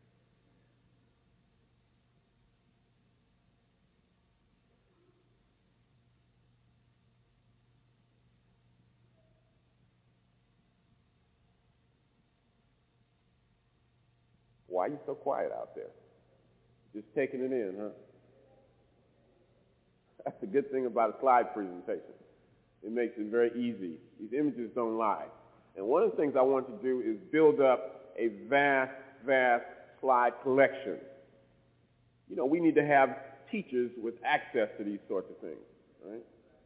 Why are you so quiet out there? Just taking it in, huh? That's the good thing about a slide presentation. It makes it very easy. These images don't lie. And one of the things I want to do is build up a vast, vast slide collection. You know, we need to have teachers with access to these sorts of things, right?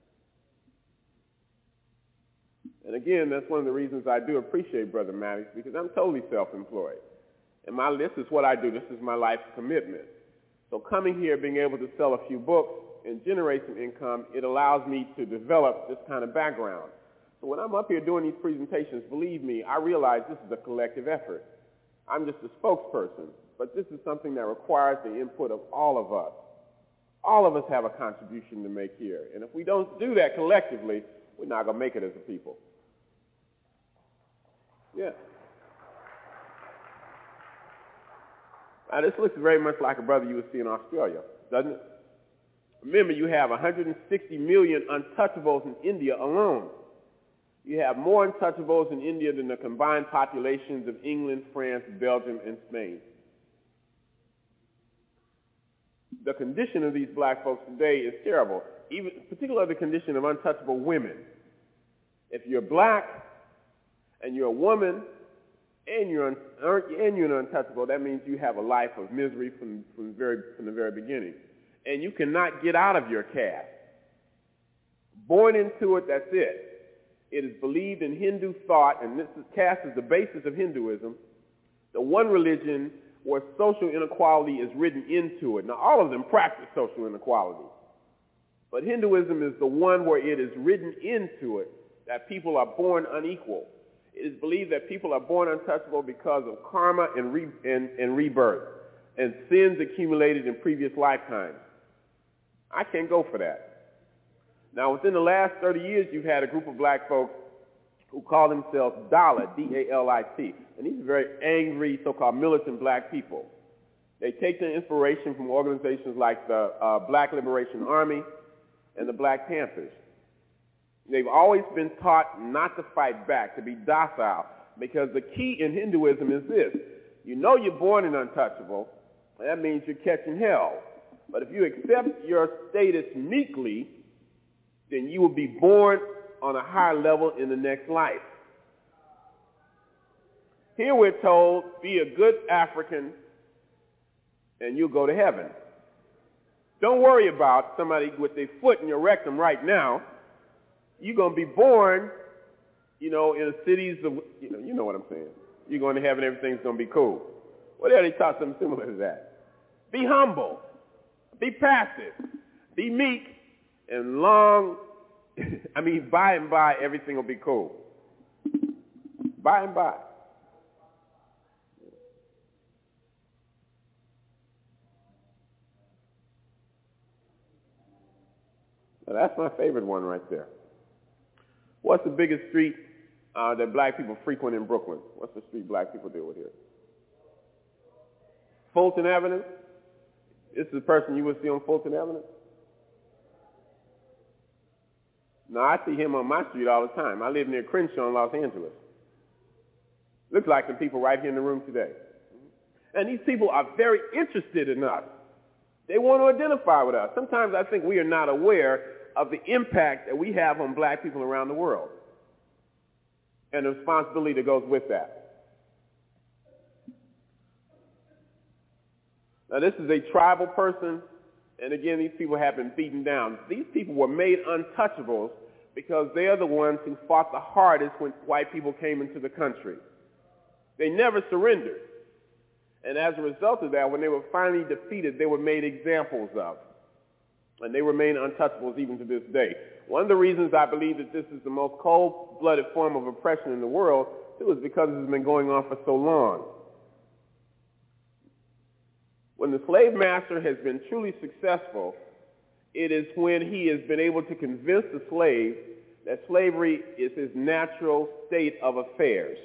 And again, that's one of the reasons I do appreciate Brother Maddox, because I'm totally self-employed. And my, this is what I do. This is my life's commitment. So coming here, being able to sell a few books and generate some income, it allows me to develop this kind of background. So when I'm up here doing these presentations, believe me, I realize this is a collective effort. I'm just a spokesperson, but this is something that requires the input of all of us. All of us have a contribution to make here. And if we don't do that collectively, we're not going to make it as a people. Yeah. Now, this looks very much like a brother you would see in Australia, doesn't it? Remember, you have one hundred sixty million untouchables in India alone. You have more untouchables in India than the combined populations of England, France, Belgium, and Spain. The condition of these black folks today is terrible, even particularly the condition of untouchable women. If you're black and you're a woman, and you're, un, and you're an untouchable, that means you have a life of misery from, from, very, from the very beginning. And you cannot get out of your caste. Born into it, that's it. It is believed in Hindu thought, and this is, caste is the basis of Hinduism, the one religion where social inequality is written into it. Now, all of them practice social inequality. But Hinduism is the one where it is written into it that people are born unequal. It is believed that people are born untouchable because of karma and, re, and, and rebirth and sins accumulated in previous lifetimes. I can't go for that. Now, within the last thirty years, you've had a group of black folks who call themselves Dalit, D A L I T, and these are very angry, so-called militant black people. They take their inspiration from organizations like the uh, Black Liberation Army and the Black Panthers. They've always been taught not to fight back, to be docile, because the key in Hinduism is this. You know you're born an untouchable, that means you're catching hell. But if you accept your status meekly, then you will be born on a higher level in the next life. Here we're told, be a good African and you'll go to heaven. Don't worry about somebody with their foot in your rectum right now. You're going to be born, you know, in the cities of, you know, you know what I'm saying. You're going to heaven, everything's going to be cool. Well, there they taught something similar to that. Be humble. Be passive. Be meek. And long, I mean, by and by, everything will be cool. By and by. Now, that's my favorite one right there. What's the biggest street uh, that black people frequent in Brooklyn? What's the street black people deal with here? Fulton Avenue? This is the person you would see on Fulton Avenue? No, I see him on my street all the time. I live near Crenshaw in Los Angeles. Looks like the people right here in the room today. And these people are very interested in us. They want to identify with us. Sometimes I think we are not aware of the impact that we have on black people around the world and the responsibility that goes with that. Now, this is a tribal person, and again, these people have been beaten down. These people were made untouchables because they are the ones who fought the hardest when white people came into the country. They never surrendered. And as a result of that, when they were finally defeated, they were made examples of. And they remain untouchables even to this day. One of the reasons I believe that this is the most cold-blooded form of oppression in the world, too, is because it's been going on for so long. When the slave master has been truly successful, it is when he has been able to convince the slave that slavery is his natural state of affairs.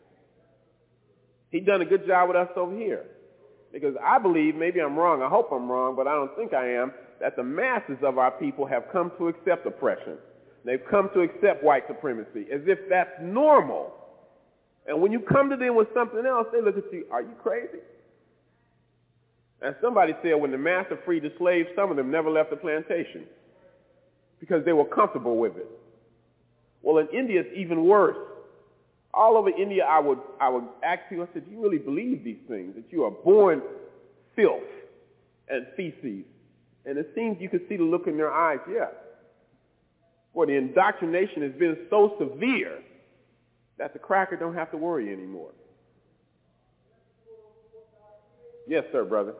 He's done a good job with us over here. Because I believe, maybe I'm wrong, I hope I'm wrong, but I don't think I am, that the masses of our people have come to accept oppression. They've come to accept white supremacy as if that's normal. And when you come to them with something else, they look at you, are you crazy? And somebody said when the master freed the slaves, some of them never left the plantation because they were comfortable with it. Well, in India, it's even worse. All over India, I would, I would ask people, I said, do you really believe these things, that you are born filth and feces? And it seems you could see the look in their eyes, yeah. Well, the indoctrination has been so severe that the cracker don't have to worry anymore. Yes, sir, brother.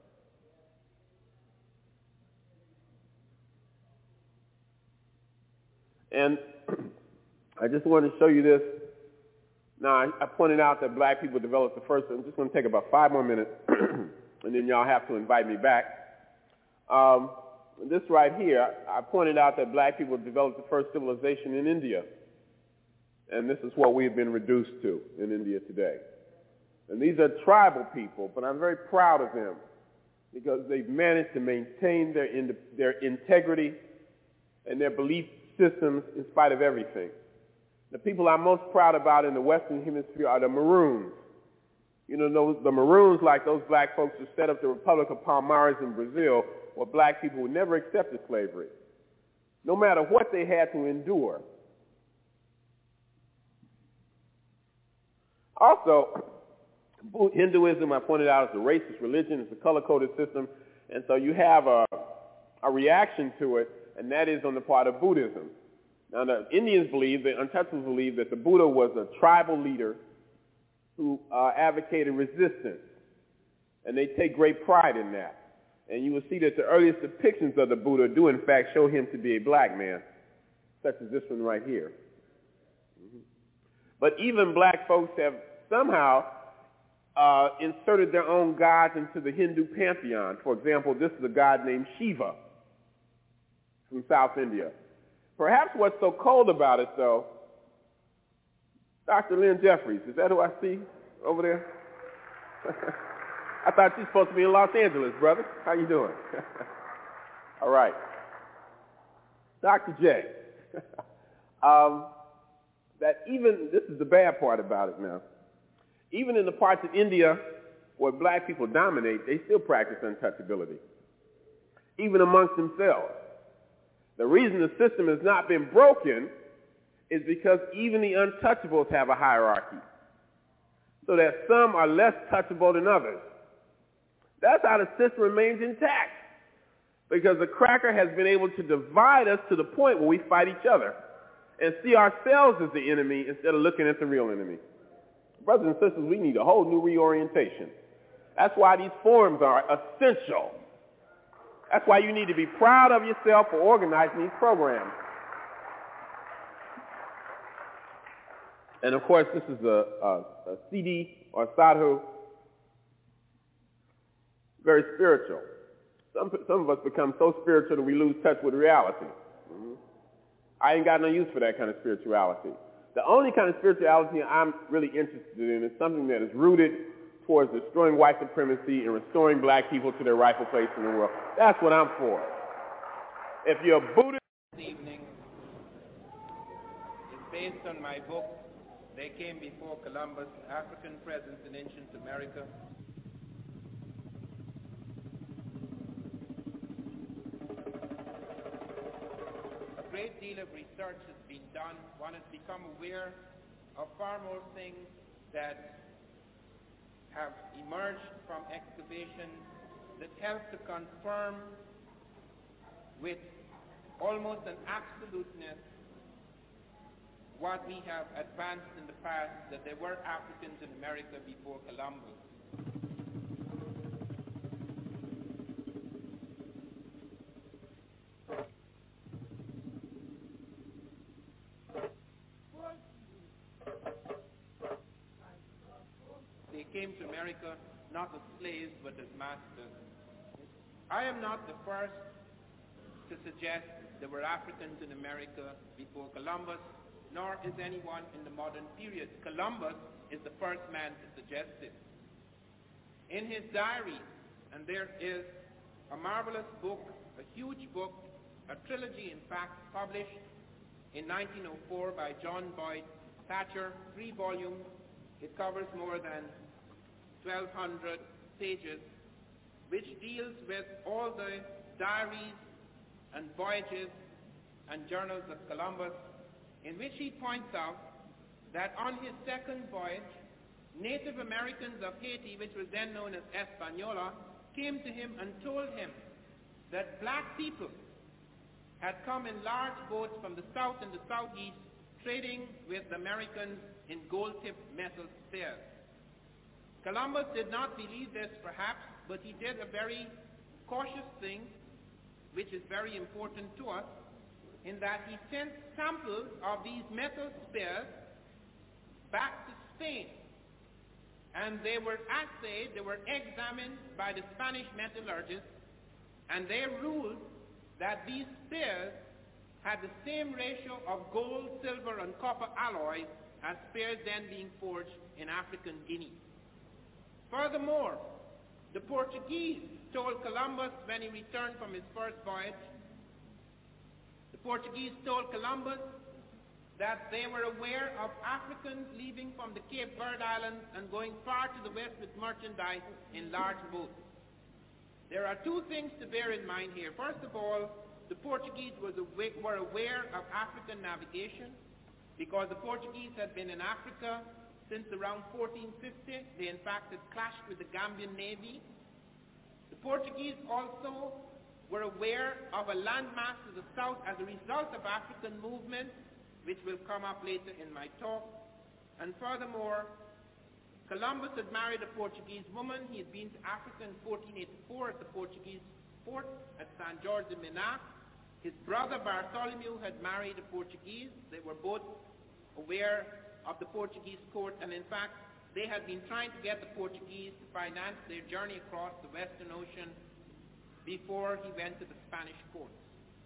And I just wanted to show you this. Now, I, I pointed out that black people developed the first, I'm just going to take about five more minutes, and then y'all have to invite me back. Um, this right here, I pointed out that black people developed the first civilization in India. And this is what we've been reduced to in India today. And these are tribal people, but I'm very proud of them because they've managed to maintain their, in, their integrity and their belief systems in spite of everything. The people I'm most proud about in the Western Hemisphere are the Maroons. You know, those, the Maroons, like those black folks who set up the Republic of Palmares in Brazil, where black people would never accepted slavery, no matter what they had to endure. Also, Hinduism, I pointed out, is a racist religion. It's a color-coded system. And so you have a, a reaction to it, and that is on the part of Buddhism. Now, the Indians believe, the Untouchables believe, that the Buddha was a tribal leader who uh, advocated resistance, and they take great pride in that. And you will see that the earliest depictions of the Buddha do, in fact, show him to be a black man, such as this one right here. Mm-hmm. But even black folks have somehow uh, inserted their own gods into the Hindu pantheon. For example, this is a god named Shiva from South India. Perhaps what's so cold about it, though, Doctor Lynn Jeffries, is that who I see over there? I thought you were supposed to be in Los Angeles, brother. How you doing? All right. Doctor J, um, that even, this is the bad part about it now, even in the parts of India where black people dominate, they still practice untouchability, even amongst themselves. The reason the system has not been broken is because even the untouchables have a hierarchy, so that some are less touchable than others. That's how the system remains intact, because the cracker has been able to divide us to the point where we fight each other and see ourselves as the enemy instead of looking at the real enemy. Brothers and sisters, we need a whole new reorientation. That's why these forums are essential. That's why you need to be proud of yourself for organizing these programs. And of course, this is a, a, a C D or sadhu, very spiritual. Some, some of us become so spiritual that we lose touch with reality. Mm-hmm. I ain't got no use for that kind of spirituality. The only kind of spirituality I'm really interested in is something that is rooted towards destroying white supremacy and restoring black people to their rightful place in the world. That's what I'm for. If you're a Buddhist... This evening is based on my book, They Came Before Columbus, African Presence in Ancient America. A great deal of research has been done. One has become aware of far more things that have emerged from excavation that help to confirm with almost an absoluteness what we have advanced in the past, that there were Africans in America before Columbus. came to America not as slaves but as masters. I am not the first to suggest there were Africans in America before Columbus, nor is anyone in the modern period. Columbus is the first man to suggest it. In his diary, and there is a marvelous book, a huge book, a trilogy in fact, published in nineteen oh four by John Boyd Thatcher, three volumes. It covers more than twelve hundred pages, which deals with all the diaries and voyages and journals of Columbus, in which he points out that on his second voyage, Native Americans of Haiti, which was then known as Hispaniola, came to him and told him that black people had come in large boats from the south and the southeast, trading with the Americans in gold-tipped metal spears. Columbus did not believe this, perhaps, but he did a very cautious thing, which is very important to us, in that he sent samples of these metal spears back to Spain. And they were assayed, they were examined by the Spanish metallurgists, and they ruled that these spears had the same ratio of gold, silver, and copper alloys as spears then being forged in African Guinea. Furthermore, the Portuguese told Columbus when he returned from his first voyage, the Portuguese told Columbus that they were aware of Africans leaving from the Cape Verde Islands and going far to the west with merchandise in large boats. There are two things to bear in mind here. First of all, the Portuguese was awa- were aware of African navigation because the Portuguese had been in Africa since around fourteen fifty. They in fact had clashed with the Gambian Navy. The Portuguese also were aware of a landmass to the south as a result of African movement, which will come up later in my talk. And furthermore, Columbus had married a Portuguese woman. He had been to Africa in fourteen eighty-four at the Portuguese port at San Jorge de Minas. His brother Bartholomew had married a Portuguese. They were both aware of the Portuguese court, and in fact, they had been trying to get the Portuguese to finance their journey across the Western Ocean before he went to the Spanish courts.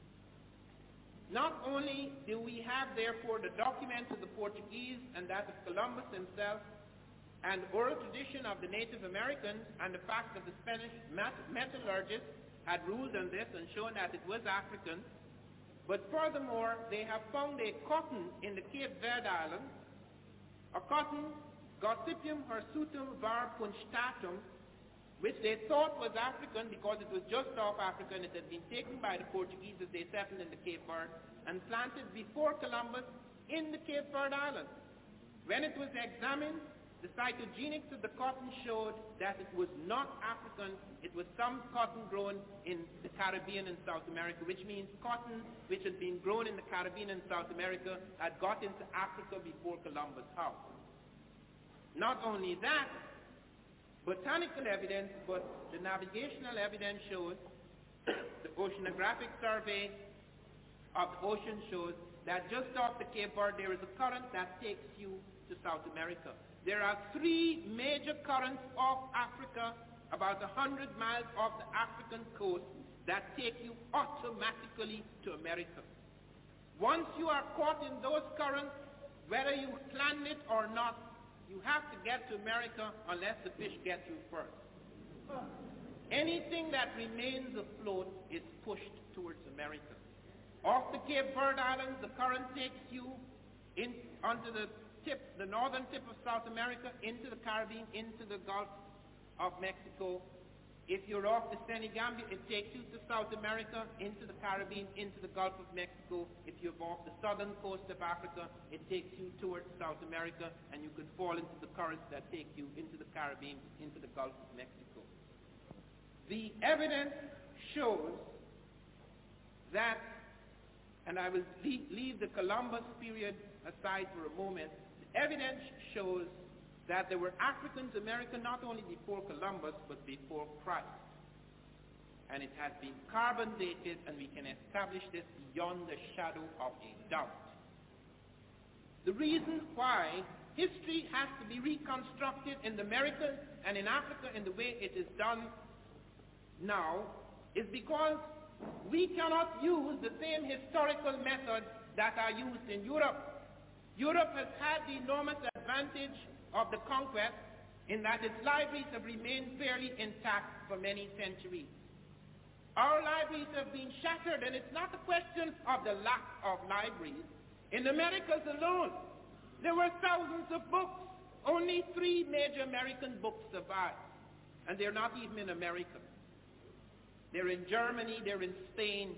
Not only do we have, therefore, the documents of the Portuguese and that of Columbus himself, and oral tradition of the Native Americans, and the fact that the Spanish metallurgists had ruled on this and shown that it was African, but furthermore, they have found a cotton in the Cape Verde Islands, a cotton, Gossypium hirsutum var punctatum, which they thought was African because it was just off Africa and it had been taken by the Portuguese as they settled in the Cape Verde and planted before Columbus in the Cape Verde Islands. When it was examined, the cytogenics of the cotton showed that it was not African, it was some cotton grown in the Caribbean and South America, which means cotton which had been grown in the Caribbean and South America had got into Africa before Columbus' house. Not only that, botanical evidence, but the navigational evidence shows, the oceanographic survey of the ocean shows that just off the Cape Verde there is a current that takes you to South America. There are three major currents off Africa, about one hundred miles off the African coast, that take you automatically to America. Once you are caught in those currents, whether you planned it or not, you have to get to America unless the fish get you first. Anything that remains afloat is pushed towards America. Off the Cape Verde Islands, the current takes you in onto the tip, the northern tip of South America, into the Caribbean, into the Gulf of Mexico. If you're off the Senegambia, it takes you to South America, into the Caribbean, into the Gulf of Mexico. If you're off the southern coast of Africa, it takes you towards South America, and you could fall into the currents that take you into the Caribbean, into the Gulf of Mexico. The evidence shows that, and I will leave, leave the Columbus period aside for a moment, the evidence shows that there were Africans American not only before Columbus, but before Christ. And it has been carbon dated, and we can establish this beyond the shadow of a doubt. The reason why history has to be reconstructed in the Americas and in Africa in the way it is done now is because we cannot use the same historical methods that are used in Europe. Europe has had the enormous advantage of the conquest in that its libraries have remained fairly intact for many centuries. Our libraries have been shattered, and it's not a question of the lack of libraries. In the Americas alone, there were thousands of books. Only three major American books survive, and they're not even in America. They're in Germany, they're in Spain.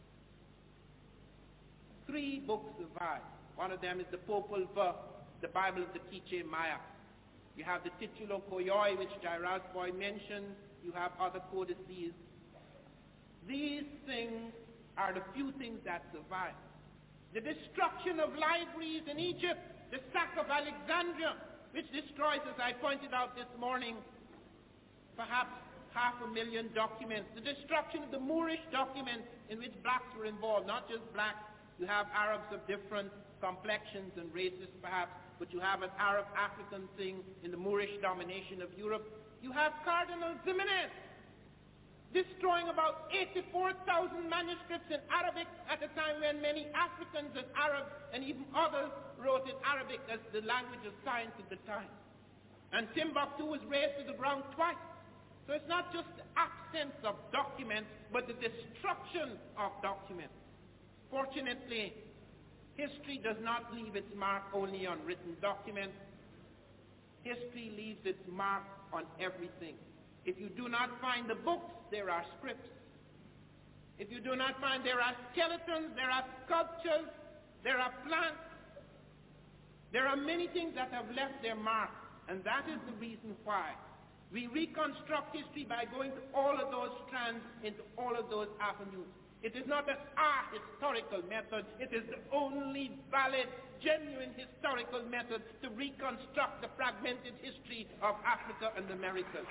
Three books survive. One of them is the Popol Vuh, the Bible of the Quiché Maya. You have the Titulo Koyoi, which Jairus Boy mentioned. You have other codices. These things are the few things that survive. The destruction of libraries in Egypt, the sack of Alexandria, which destroys, as I pointed out this morning, perhaps half a million documents. The destruction of the Moorish documents in which blacks were involved, not just blacks. You have Arabs of different complexions and races perhaps, but you have an Arab-African thing in the Moorish domination of Europe. You have Cardinal Ximenes destroying about eighty-four thousand manuscripts in Arabic at a time when many Africans and Arabs and even others wrote in Arabic as the language of science at the time. And Timbuktu was razed to the ground twice. So it's not just the absence of documents, but the destruction of documents. Fortunately, history does not leave its mark only on written documents. History leaves its mark on everything. If you do not find the books, there are scripts. If you do not find, there are skeletons, there are sculptures, there are plants. There are many things that have left their mark, and that is the reason why we reconstruct history by going to all of those strands, into all of those avenues. It is not an ah historical method. It is the only valid, genuine historical method to reconstruct the fragmented history of Africa and the Americas.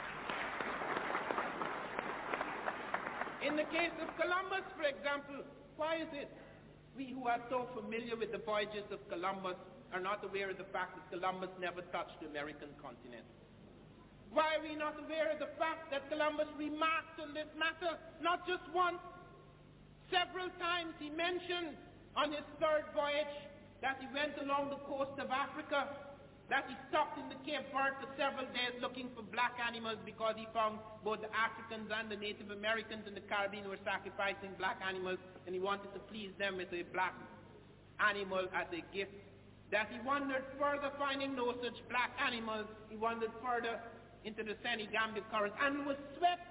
In the case of Columbus, for example, why is it we who are so familiar with the voyages of Columbus are not aware of the fact that Columbus never touched the American continent? Why are we not aware of the fact that Columbus remarked on this matter not just once, several times? He mentioned on his third voyage that he went along the coast of Africa, that he stopped in the Cape Verde for several days looking for black animals because he found both the Africans and the Native Americans in the Caribbean were sacrificing black animals, and he wanted to please them with a black animal as a gift. That he wandered further, finding no such black animals. He wandered further into the Senegambia current and was swept.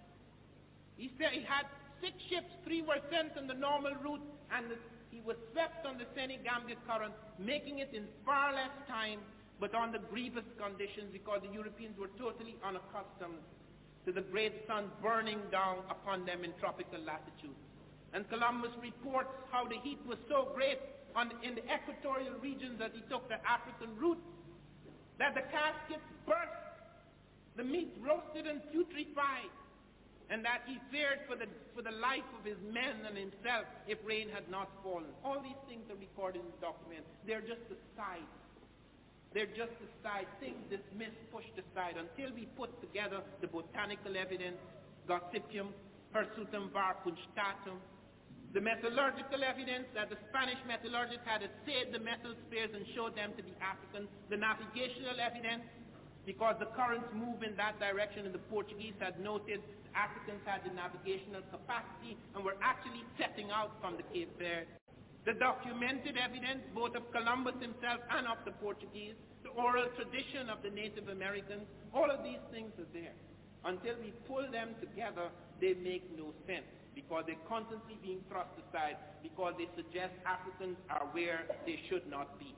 He said he had six ships, three were sent on the normal route, and the, he was swept on the Senegambia current, making it in far less time, but under grievous conditions because the Europeans were totally unaccustomed to the great sun burning down upon them in tropical latitudes. And Columbus reports how the heat was so great on the, in the equatorial regions that he took the African route, that the caskets burst, the meat roasted and putrefied, and that he feared for the, for the life of his men and himself if rain had not fallen. All these things are recorded in the document. They're just aside. They're just aside, things dismissed, pushed aside, until we put together the botanical evidence, Gossypium, Hirsutum var Punchtatum, the metallurgical evidence that the Spanish metallurgists had assayed the metal spheres and showed them to be African, the navigational evidence, because the currents move in that direction, and the Portuguese had noted the Africans had the navigational capacity and were actually setting out from the Cape Verde. The documented evidence, both of Columbus himself and of the Portuguese, the oral tradition of the Native Americans, all of these things are there. Until we pull them together, they make no sense, because they're constantly being thrust aside, because they suggest Africans are where they should not be.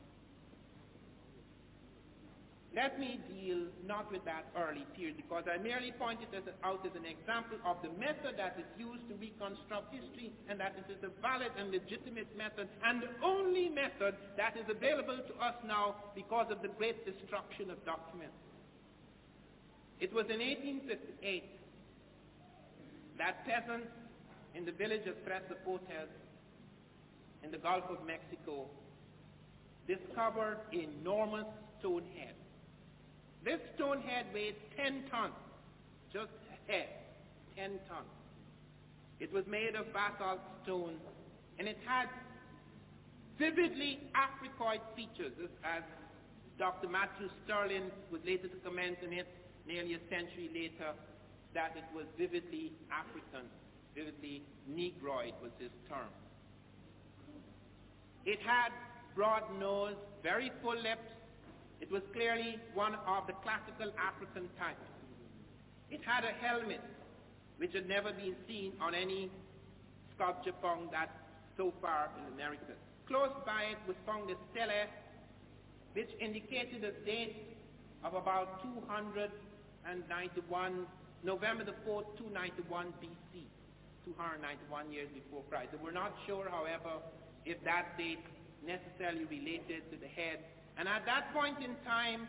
Let me deal not with that early period, because I merely pointed it out as an example of the method that is used to reconstruct history, and that it is a valid and legitimate method, and the only method that is available to us now because of the great destruction of documents. It was in eighteen fifty-eight that peasants in the village of Tres Zapotes in the Gulf of Mexico discovered an enormous stone head. This stone head weighed ten tons, just a head, ten tons. It was made of basalt stone, and it had vividly Africoid features, as, as Doctor Matthew Sterling was later to comment on it nearly a century later, that it was vividly African, vividly Negroid was his term. It had broad nose, very full lips. It was clearly one of the classical African types. It had a helmet, which had never been seen on any sculpture found that so far in America. Close by it was found a stele, which indicated a date of about two hundred ninety-one, November the fourth, two ninety-one B C, two hundred ninety-one years before Christ. And we're not sure, however, if that date necessarily related to the head. And at that point in time,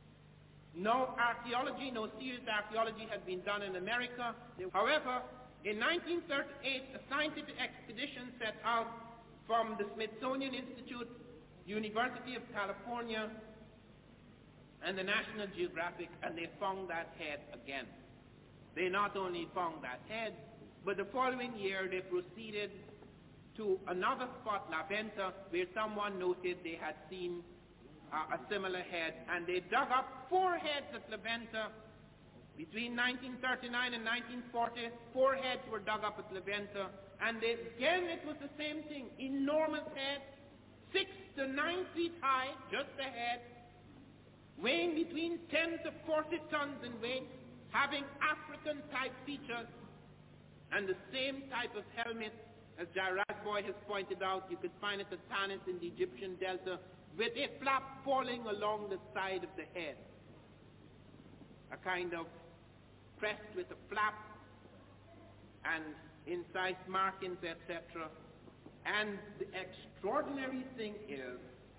no archaeology, no serious archaeology had been done in America. However, in nineteen thirty-eight, a scientific expedition set out from the Smithsonian Institute, University of California, and the National Geographic, and they found that head again. They not only found that head, but the following year they proceeded to another spot, La Venta, where someone noted they had seen uh, a similar head, and they dug up four heads at La Venta. Between nineteen thirty-nine and nineteen forty, four heads were dug up at La Venta, and they, again it was the same thing, enormous head, six to nine feet high, just a head, weighing between ten to forty tons in weight, having African-type features, and the same type of helmet, as Jairaj Boy has pointed out. You could find it at Tanis in the Egyptian Delta, with a flap falling along the side of the head, a kind of crest with a flap, and incise markings, et cetera. And the extraordinary thing is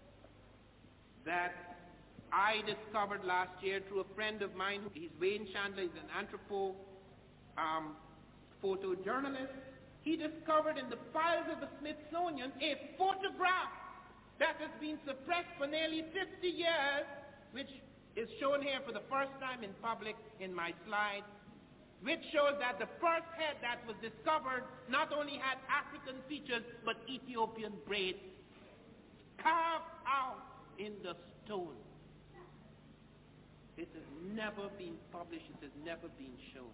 that I discovered last year through a friend of mine, he's Wayne Chandler, he's an anthropo um, photojournalist. He discovered in the files of the Smithsonian a photograph that has been suppressed for nearly fifty years, which is shown here for the first time in public in my slide, which shows that the first head that was discovered not only had African features, but Ethiopian braids carved out in the stone. It has never been published, it has never been shown.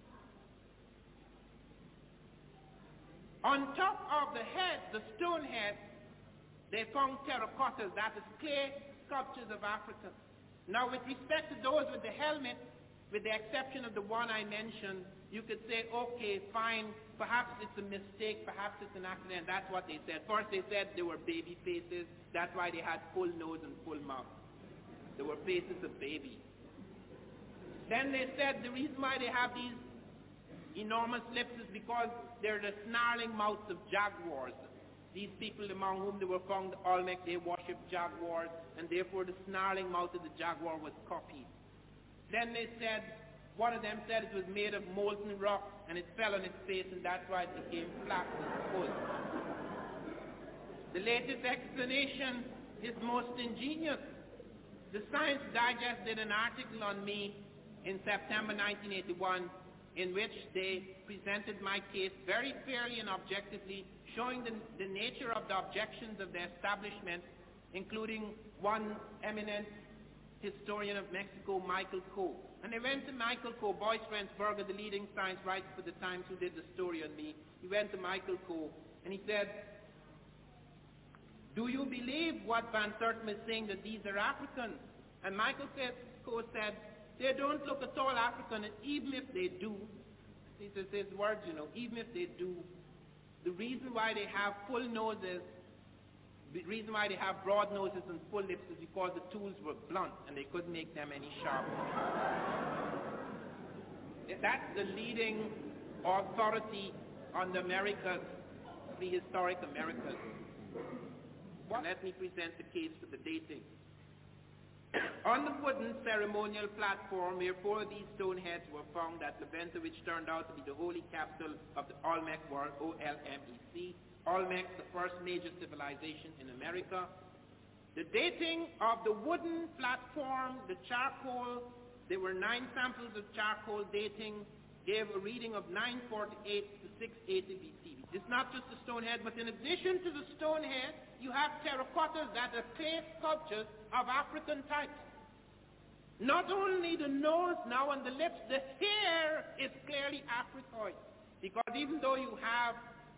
On top of the head, the stone head, they found terracottas, that is clay sculptures of Africa. Now with respect to those with the helmet, with the exception of the one I mentioned, you could say, okay, fine, perhaps it's a mistake, perhaps it's an accident. That's what they said. First they said they were baby faces, that's why they had full nose and full mouth. They were faces of babies. Then they said the reason why they have these enormous lips is because they're the snarling mouths of jaguars. These people among whom they were found, Olmec, they worshipped jaguars, and therefore the snarling mouth of the jaguar was copied. Then they said, one of them said it was made of molten rock, and it fell on its face, and that's why it became flat and full. The latest explanation is most ingenious. The Science Digest did an article on me in September nineteen eighty-one, in which they presented my case very fairly and objectively, showing the, the nature of the objections of the establishment, including one eminent historian of Mexico, Michael Coe. And they went to Michael Coe, Boyce Rensberger, the leading science writer for the Times, who did the story on me. He went to Michael Coe, and he said, do you believe what Van Sertima is saying, that these are African? And Michael Coe said, they don't look at all African, and even if they do, these are his words, you know, even if they do, the reason why they have full noses, the reason why they have broad noses and full lips is because the tools were blunt and they couldn't make them any sharper. That's the leading authority on the Americas, prehistoric Americas. Let me present the case for the dating. On the wooden ceremonial platform where four of these stone heads were found at La Venta, which turned out to be the holy capital of the Olmec world, O L M E C, Olmec, the first major civilization in America, The dating of the wooden platform, the charcoal, there were nine samples of charcoal dating, gave a reading of nine forty-eight to six eighty B C. It's not just the stone head, but in addition to the stone head, you have terracottas that are clay sculptures of African types. Not only the nose now and the lips, the hair is clearly Africoid. Because even though you have,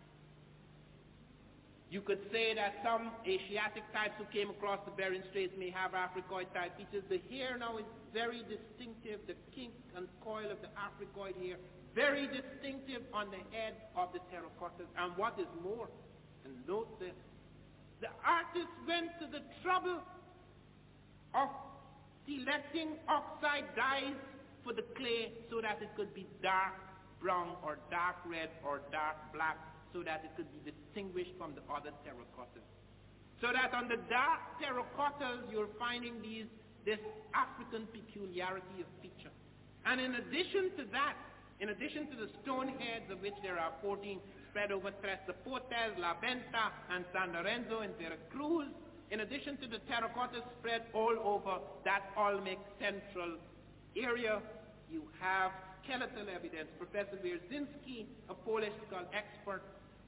you could say that some Asiatic types who came across the Bering Straits may have Africoid type features, the hair now is very distinctive, the kink and coil of the Africoid hair, very distinctive on the head of the terracottas. And what is more, and note this, the artist went to the trouble of selecting oxide dyes for the clay so that it could be dark brown or dark red or dark black, so that it could be distinguished from the other terracottas. So that on the dark terracottas you're finding these this African peculiarity of feature. And in addition to that, in addition to the stone heads, of which there are fourteen spread over Tres Zapotes, La Venta, and San Lorenzo in Veracruz, in addition to the terracottas spread all over that Olmec central area, you have skeletal evidence. Professor Wierzyński, a Polish skull expert,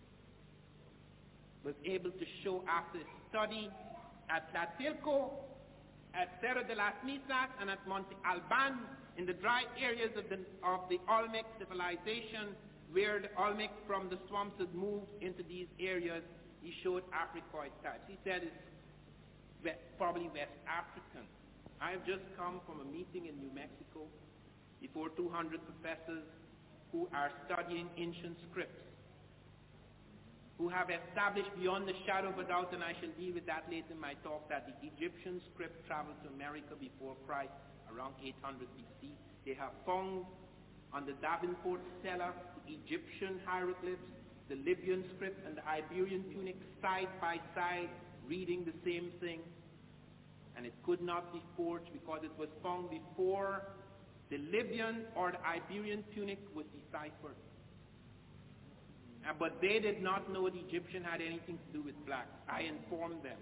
was able to show after study at Tlatilco, at Cerro de las Misas, and at Monte Alban, in the dry areas of the, of the Olmec civilization, where the Olmec from the swamps had moved into these areas. He showed Africoid types. He said it's West, probably West African. I have just come from a meeting in New Mexico before two hundred professors who are studying ancient scripts, who have established beyond the shadow of a doubt, and I shall deal with that later in my talk, that the Egyptian script traveled to America before Christ around eight hundred B C. They have found on the Davenport Stela the Egyptian hieroglyphs, the Libyan script, and the Iberian tunic side by side, reading the same thing. And it could not be forged because it was found before the Libyan or the Iberian tunic was deciphered. Uh, but they did not know the Egyptian had anything to do with black. I informed them.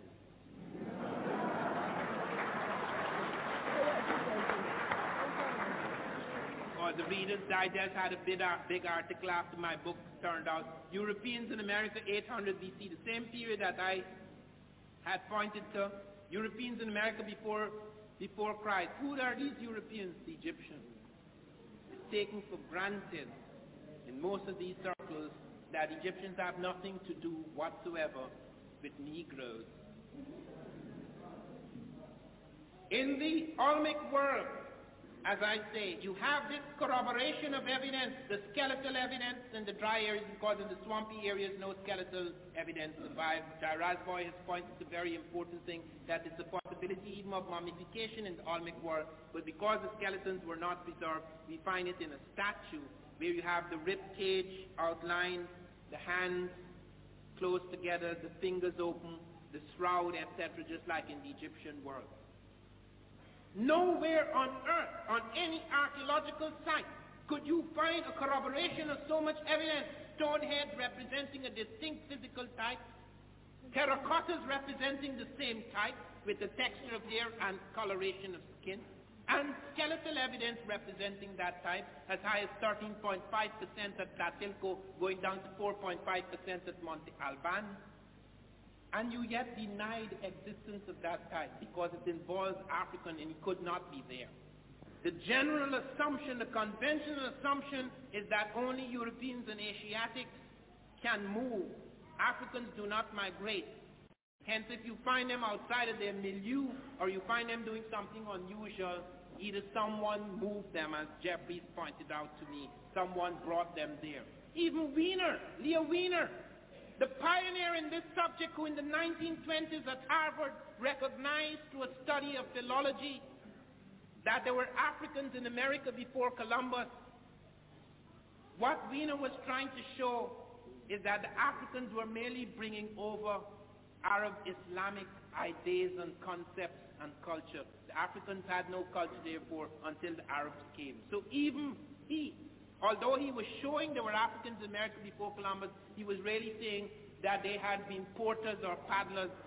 Or the Reader's Digest had a big, big article after my book turned out. Europeans in America, eight hundred B C, the same period that I had pointed to. Europeans in America before, before Christ. Who are these Europeans? The Egyptians. It's taken for granted in most of these circles that Egyptians have nothing to do whatsoever with Negroes. In the Olmec world, as I say, you have this corroboration of evidence, the skeletal evidence in the dry areas, because in the swampy areas no skeletal evidence survived. Rasboy has pointed to a very important thing, that it's a possibility even of mummification in the Olmec world, but because the skeletons were not preserved, we find it in a statue where you have the rib cage outlined, the hands close together, the fingers open, the shroud, et cetera, just like in the Egyptian world. Nowhere on earth, on any archaeological site, could you find a corroboration of so much evidence. Stone heads representing a distinct physical type, terracottas representing the same type with the texture of hair and coloration of skin, and skeletal evidence representing that type as high as thirteen point five percent at Tlatilco, going down to four point five percent at Monte Alban. And you yet deny the existence of that type because it involves African and it could not be there. The general assumption, the conventional assumption, is that only Europeans and Asiatics can move. Africans do not migrate. Hence, if you find them outside of their milieu or you find them doing something unusual, either someone moved them, as Jeffries pointed out to me, someone brought them there. Even Wiener, Leo Wiener, the pioneer in this subject, who in the nineteen twenties at Harvard recognized through a study of philology that there were Africans in America before Columbus. What Wiener was trying to show is that the Africans were merely bringing over Arab Islamic ideas and concepts and culture. The Africans had no culture, therefore, until the Arabs came. So even he, although he was showing there were Africans in America before Columbus, he was really saying that they had been porters or paddlers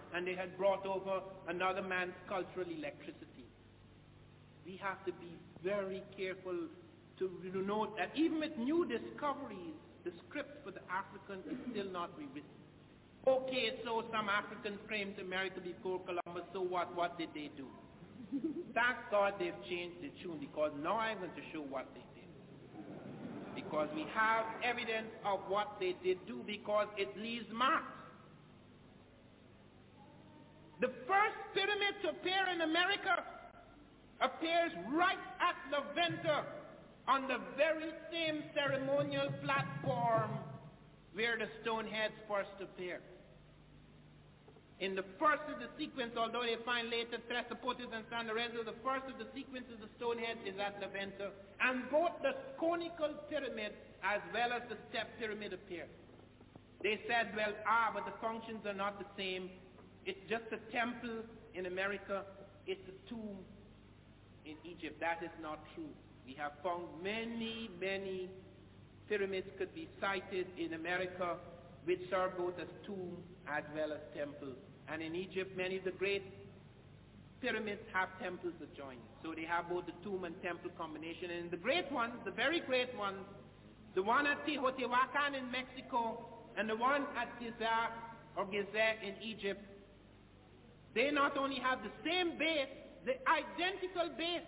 and they had brought over another man's cultural electricity. We have to be very careful to note that even with new discoveries, the script for the African is still not rewritten. Okay, so some Africans came to America before Columbus, so what? What did they do? Thank God they've changed the tune, because now I'm going to show what they did. Because we have evidence of what they did do, because it leaves marks. The first pyramid to appear in America appears right at La Venta on the very same ceremonial platform where the Stoneheads first appear. In the first of the sequence, although they find later Thesprotis and San Lorenzo, the first of the sequence of the Stonehead is at La Venta, and both the conical pyramid as well as the step pyramid appear. They said, well, ah, but the functions are not the same. It's just a temple in America. It's a tomb in Egypt. That is not true. We have found many, many pyramids could be cited in America which serve both as tomb as well as temple. And in Egypt, many of the great pyramids have temples adjoining. So they have both the tomb and temple combination. And the great ones, the very great ones, the one at Teotihuacan in Mexico and the one at Giza or Gizeh in Egypt, they not only have the same base, the identical base,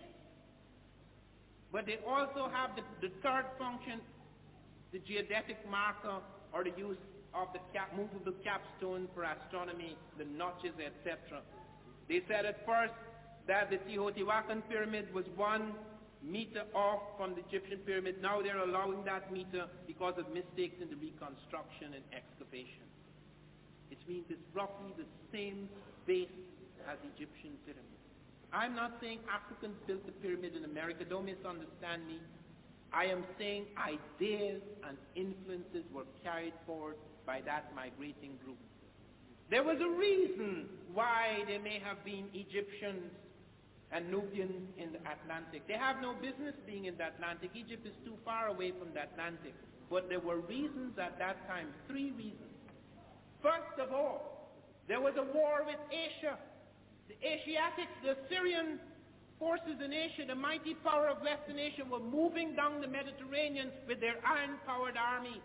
but they also have the, the third function, the geodetic marker, or the use of the cap, movable capstone for astronomy, the notches, et cetera. They said at first that the Teotihuacan pyramid was one meter off from the Egyptian pyramid. Now they're allowing that meter because of mistakes in the reconstruction and excavation. It means it's roughly the same base as Egyptian pyramid. I'm not saying Africans built the pyramid in America. Don't misunderstand me. I am saying ideas and influences were carried forward by that migrating group. There was a reason why there may have been Egyptians and Nubians in the Atlantic. They have no business being in the Atlantic. Egypt is too far away from the Atlantic. But there were reasons at that time, three reasons. First of all, there was a war with Asia. The Asiatics, the Syrian forces in Asia, the mighty power of Western Asia, were moving down the Mediterranean with their iron-powered army.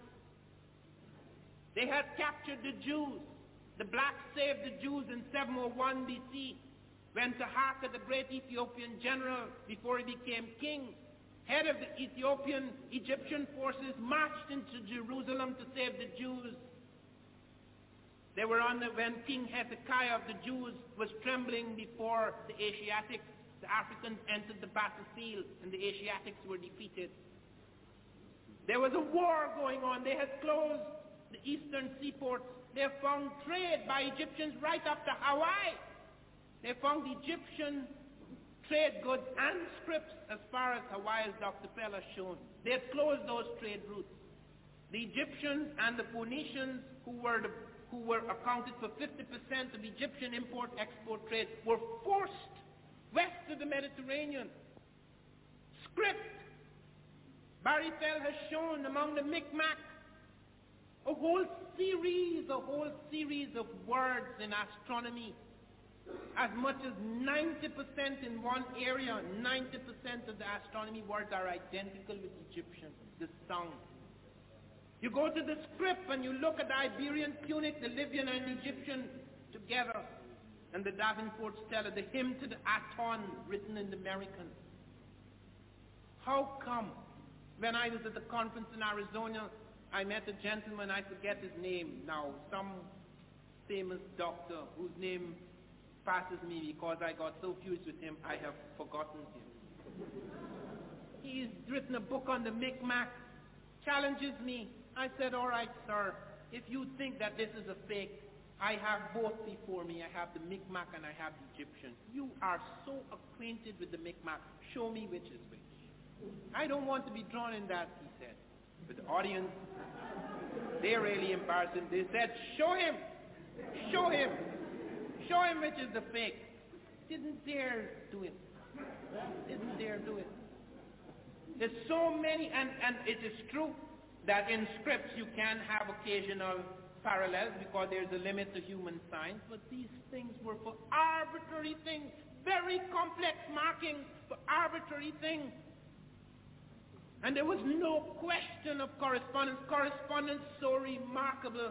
They had captured the Jews. The blacks saved the Jews in seven oh one B C when Taharqa, the great Ethiopian general, before he became king, head of the Ethiopian Egyptian forces, marched into Jerusalem to save the Jews. They were on the, when King Hezekiah of the Jews was trembling before the Asiatics, the Africans entered the battlefield and the Asiatics were defeated. There was a war going on. They had closed the eastern seaports. They found trade by Egyptians right up to Hawaii. They found Egyptian trade goods and scripts as far as Hawaii, as Doctor Pell has shown. They had closed those trade routes. The Egyptians and the Phoenicians, who were the who were accounted for fifty percent of Egyptian import-export trade, were forced west of the Mediterranean. Script. Barry Fell has shown among the Mi'kmaq a whole series, a whole series of words in astronomy. As much as ninety percent in one area, ninety percent of the astronomy words are identical with Egyptian, the sound. You go to the script and you look at the Iberian, Punic, the Libyan and Egyptian together, and the Davenport Stela, the hymn to the Aton written in the American. How come when I was at the conference in Arizona, I met a gentleman, I forget his name now, some famous doctor whose name passes me because I got so fused with him, I have forgotten him. He's written a book on the Mi'kmaq, challenges me. I said, all right, sir, if you think that this is a fake, I have both before me. I have the Mi'kmaq and I have the Egyptian. You are so acquainted with the Mi'kmaq. Show me which is which. I don't want to be drawn in that, he said. But the audience, they really embarrassed him. They said, show him, show him, show him which is the fake. Didn't dare do it. Didn't dare do it. There's so many, and, and it is true that in scripts you can have occasional parallels because there's a limit to human science, but these things were for arbitrary things, very complex markings for arbitrary things. And there was no question of correspondence. Correspondence so remarkable,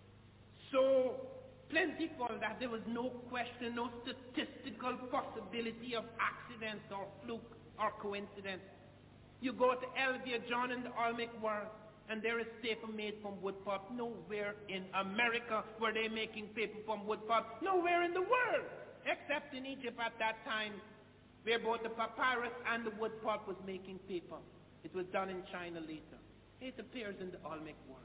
so plentiful that there was no question, no statistical possibility of accidents or fluke or coincidence. You go to Elvia John in the Olmec world, and there is paper made from wood pulp. Nowhere in America were they making paper from wood pulp. Nowhere in the world, except in Egypt at that time, where both the papyrus and the wood pulp was making paper. It was done in China later. It appears in the Olmec world.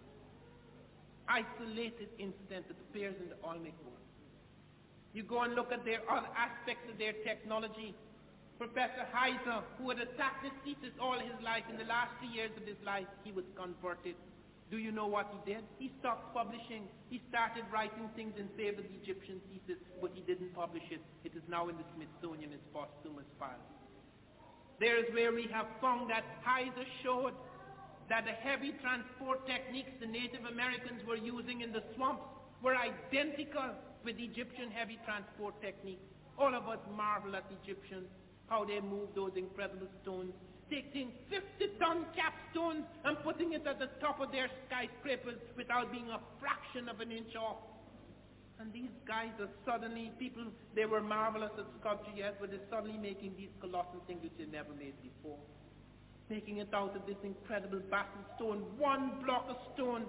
Isolated incident that appears in the Olmec world. You go and look at their other aspects of their technology. Professor Heiser, who had attacked this thesis all his life, in the last three years of his life, he was converted. Do you know what he did? He stopped publishing. He started writing things in favor of the Egyptian thesis, but he didn't publish it. It is now in the Smithsonian as posthumous file. There is where we have found that Heiser showed that the heavy transport techniques the Native Americans were using in the swamps were identical with Egyptian heavy transport techniques. All of us marvel at the Egyptians, how they moved those incredible stones, taking fifty-ton capstones and putting it at the top of their skyscrapers without being a fraction of an inch off. And these guys are suddenly, people, they were marvelous at sculpture, yes, but they're suddenly making these colossal things which they never made before. Making it out of this incredible basalt stone, one block of stone.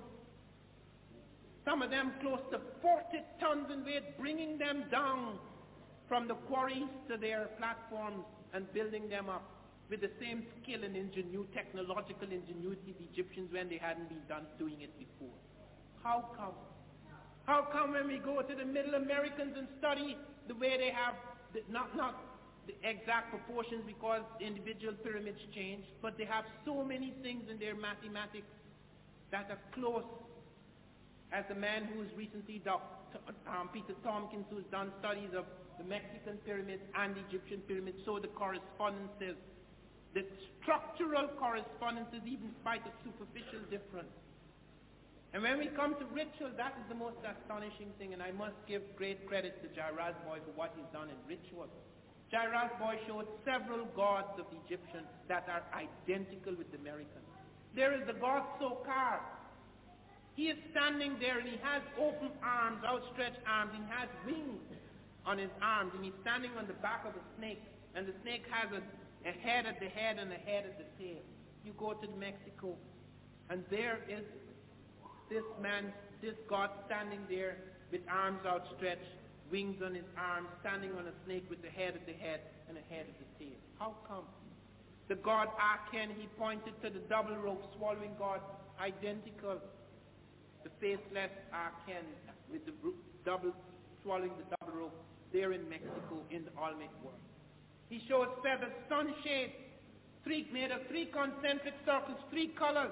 Some of them close to forty tons in weight, bringing them down from the quarries to their platforms and building them up with the same skill and ingenuity, technological ingenuity of the Egyptians when they hadn't been done doing it before. How come? How come when we go to the Middle Americans and study the way they have, the, not, not the exact proportions because individual pyramids change, but they have so many things in their mathematics that are close. As the man who's recently, Doctor Um, Peter Tompkins, who's done studies of the Mexican pyramids and the Egyptian pyramids, so the correspondences, the structural correspondences, even in spite of superficial difference. And when we come to ritual, that is the most astonishing thing, and I must give great credit to Jairaj Boy for what he's done in ritual. Jairaj Boy showed several gods of the Egyptians that are identical with the Americans. There is the god Sokar. He is standing there and he has open arms, outstretched arms, and he has wings on his arms, and he's standing on the back of a snake, and the snake has a, a head at the head and a head at the tail. You go to Mexico, and there is this man, this god standing there with arms outstretched, wings on his arms, standing on a snake with a head at the head and a head at the tail. How come? The god Aken, he pointed to the double rope swallowing god, identical. The faceless Aken with the double, swallowing the double rope, there in Mexico in the Olmec world. He shows feathered sunshades, three made of three concentric circles, three colors.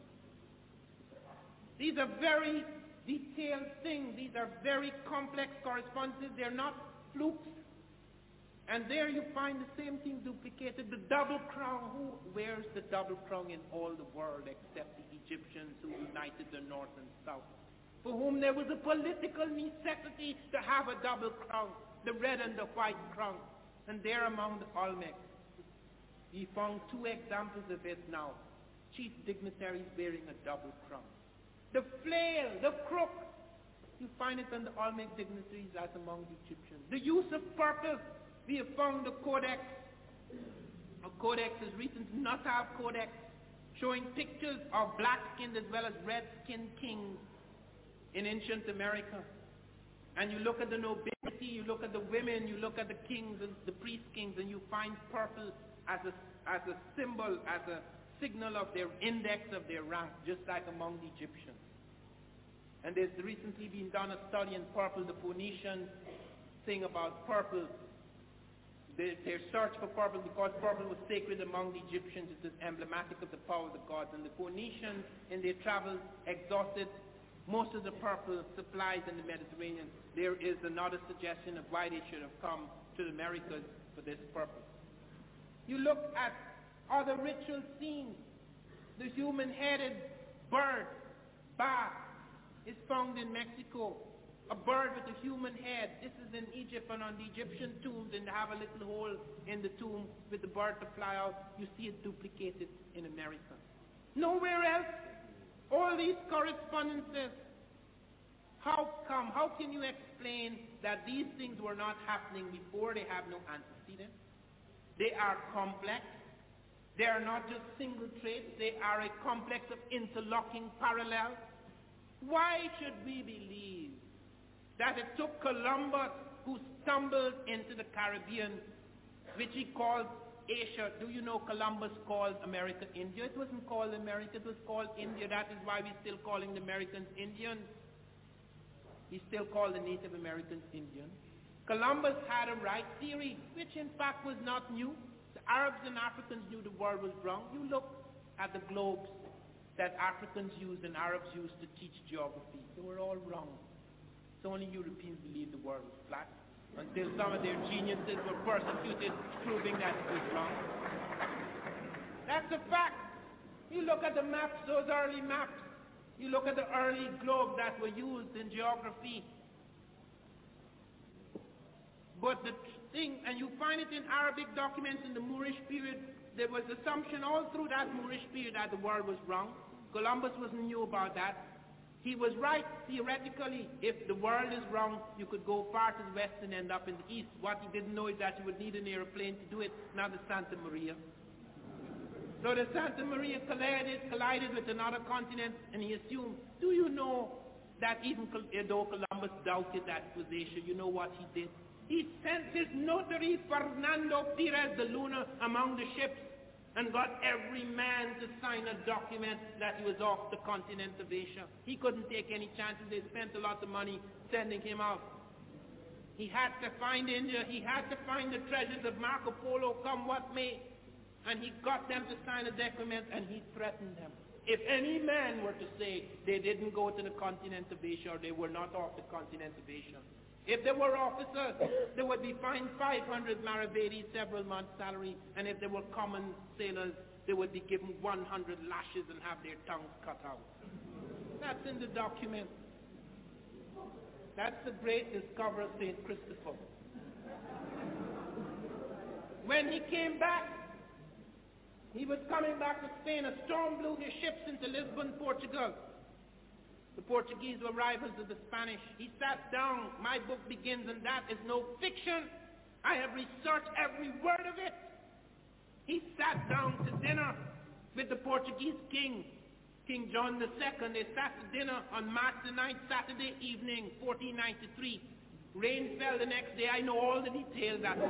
These are very detailed things. These are very complex correspondences. They're not flukes. And there you find the same thing duplicated. The double crown. Who wears the double crown in all the world except the Egyptians who united the north and south, for whom there was a political necessity to have a double crown, the red and the white crown. And there among the Olmecs, we found two examples of it now. Chief dignitaries wearing a double crown. The flail, the crook, you find it on the Olmec dignitaries as among the Egyptians. The use of purple, we have found the codex. A codex is recent Natab Codex, showing pictures of black-skinned as well as red-skinned kings in ancient America. And you look at the nobility, you look at the women, you look at the kings and the priest kings, and you find purple as a, as a symbol, as a signal of their index of their rank, just like among the Egyptians. And there's recently been done a study in purple, the Phoenician thing about purple. They, their search for purple, because purple was sacred among the Egyptians, it is emblematic of the power of the gods. And the Phoenicians, in their travels, exhausted most of the purple supplies in the Mediterranean. There is another suggestion of why they should have come to the Americas for this purpose. You look at other ritual scenes, the human-headed bird, bat, is found in Mexico. A bird with a human head. This is in Egypt, and on the Egyptian tombs, and they have a little hole in the tomb with the bird to fly out. You see it duplicated in America. Nowhere else. All these correspondences. How come? How can you explain that these things were not happening before? They have no antecedent. They are complex. They are not just single traits. They are a complex of interlocking parallels. Why should we believe that it took Columbus, who stumbled into the Caribbean, which he called Asia? Do you know Columbus called America India? It wasn't called America, it was called India. That is why we're still calling the Americans Indians. He still called the Native Americans Indians. Columbus had a right theory, which in fact was not new. The Arabs and Africans knew the world was wrong. You look at the globes that Africans used and Arabs used to teach geography. They were all wrong. So only Europeans believed the world was flat, until some of their geniuses were persecuted, proving that it was wrong. That's a fact. You look at the maps, those early maps. You look at the early globes that were used in geography. But the thing, and you find it in Arabic documents in the Moorish period, there was assumption all through that Moorish period that the world was wrong. Columbus wasn't new about that. He was right theoretically. If the world is wrong, you could go far to the west and end up in the east. What he didn't know is that you would need an airplane to do it, not the Santa Maria. So the Santa Maria collided, collided with another continent, and he assumed, do you know that even though Columbus doubted that it was Asia, you know what he did? He sent his notary, Fernando Perez de Luna, among the ships and got every man to sign a document that he was off the continent of Asia. He couldn't take any chances. They spent a lot of money sending him out. He had to find India. He had to find the treasures of Marco Polo, come what may. And he got them to sign a document, and he threatened them. If any man were to say they didn't go to the continent of Asia, or they were not off the continent of Asia, if they were officers, they would be fined five hundred maravedis, several months' salary, and if they were common sailors, they would be given one hundred lashes and have their tongues cut out. That's in the document. That's the great discoverer, Saint Christopher. When he came back, he was coming back to Spain. A storm blew his ships into Lisbon, Portugal. The Portuguese were rivals of the Spanish. He sat down. My book begins, and that is no fiction. I have researched every word of it. He sat down to dinner with the Portuguese king, King John the Second. They sat to dinner on March the ninth, Saturday evening, fourteen ninety-three. Rain fell the next day. I know all the details. That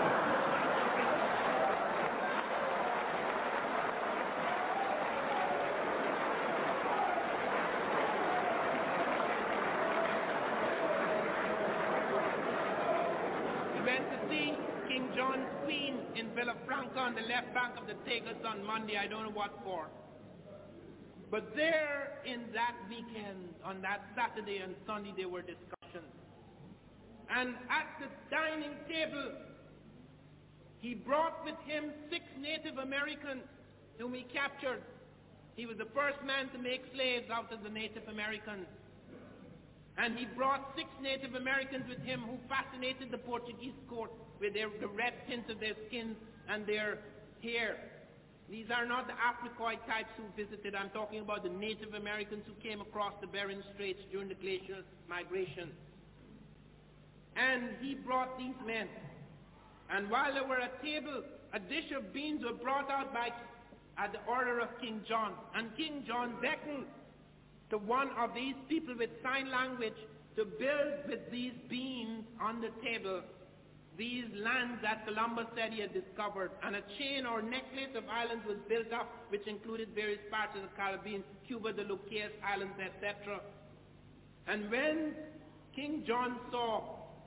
Villafranca on the left bank of the Tagus on Monday. I don't know what for. But there in that weekend, on that Saturday and Sunday, there were discussions. And at the dining table, he brought with him six Native Americans whom he captured. He was the first man to make slaves out of the Native Americans. And he brought six Native Americans with him who fascinated the Portuguese court with their, the red tint of their skins and their hair. These are not the Africoid types who visited. I'm talking about the Native Americans who came across the Bering Straits during the glacial migration. And he brought these men. And while they were at table, a dish of beans was brought out by, at the order of King John. And King John beckoned to one of these people with sign language to build with these beans on the table these lands that Columbus said he had discovered. And a chain or necklace of islands was built up, which included various parts of the Caribbean, Cuba, the Lucas Islands, et cetera. And when King John saw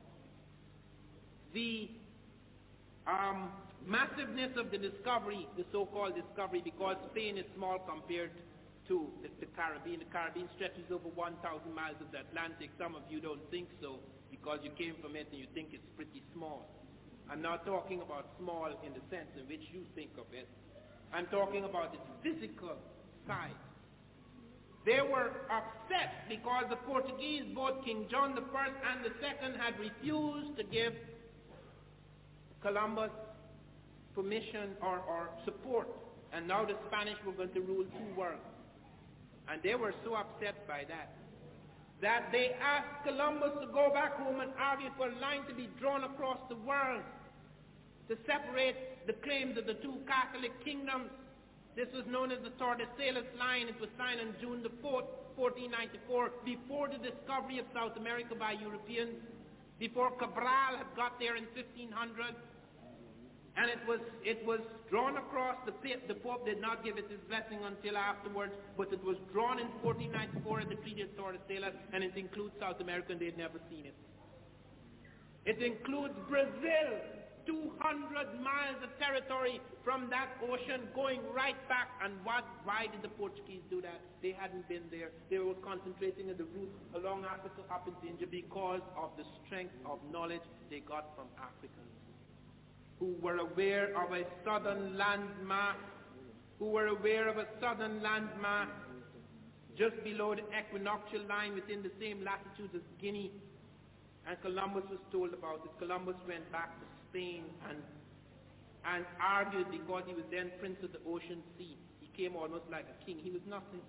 the um, massiveness of the discovery, the so-called discovery, because Spain is small compared to the, the Caribbean. The Caribbean stretches over one thousand miles of the Atlantic. Some of you don't think so because you came from it and you think it's pretty small. I'm not talking about small in the sense in which you think of it. I'm talking about its physical size. They were upset because the Portuguese, both King John the First and the Second, had refused to give Columbus permission or, or support. And now the Spanish were going to rule two worlds. And they were so upset by that, that they asked Columbus to go back home and argue for a line to be drawn across the world to separate the claims of the two Catholic kingdoms. This was known as the Tordesillas Line. It was signed on June the fourth, fourteen ninety-four, before the discovery of South America by Europeans, before Cabral had got there in fifteen hundred. And it was it was drawn across. The, the Pope did not give it his blessing until afterwards, but it was drawn in fourteen ninety-four at the Treaty of Tordesillas, and it includes South America, and they'd never seen it. It includes Brazil, two hundred miles of territory from that ocean going right back. And what, why did the Portuguese do that? They hadn't been there. They were concentrating at the route along Africa up into India because of the strength of knowledge they got from Africans, who were aware of a southern landmass, who were aware of a southern landmass just below the equinoctial line within the same latitude as Guinea. And Columbus was told about it. Columbus went back to Spain and, and argued because he was then Prince of the Ocean Sea. He came almost like a king. He was nothing.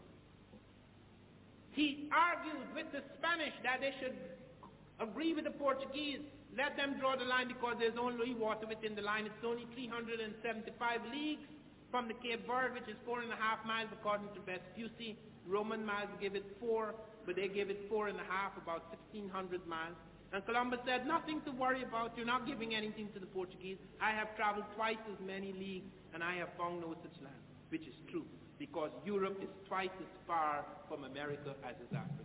He argued with the Spanish that they should agree with the Portuguese. Let them draw the line because there's only water within the line. It's only three hundred seventy-five leagues from the Cape Verde, which is four and a half miles according to Vespucci. Roman miles give it four, but they give it four and a half, about sixteen hundred miles. And Columbus said, nothing to worry about. You're not giving anything to the Portuguese. I have traveled twice as many leagues, and I have found no such land, which is true, because Europe is twice as far from America as is Africa.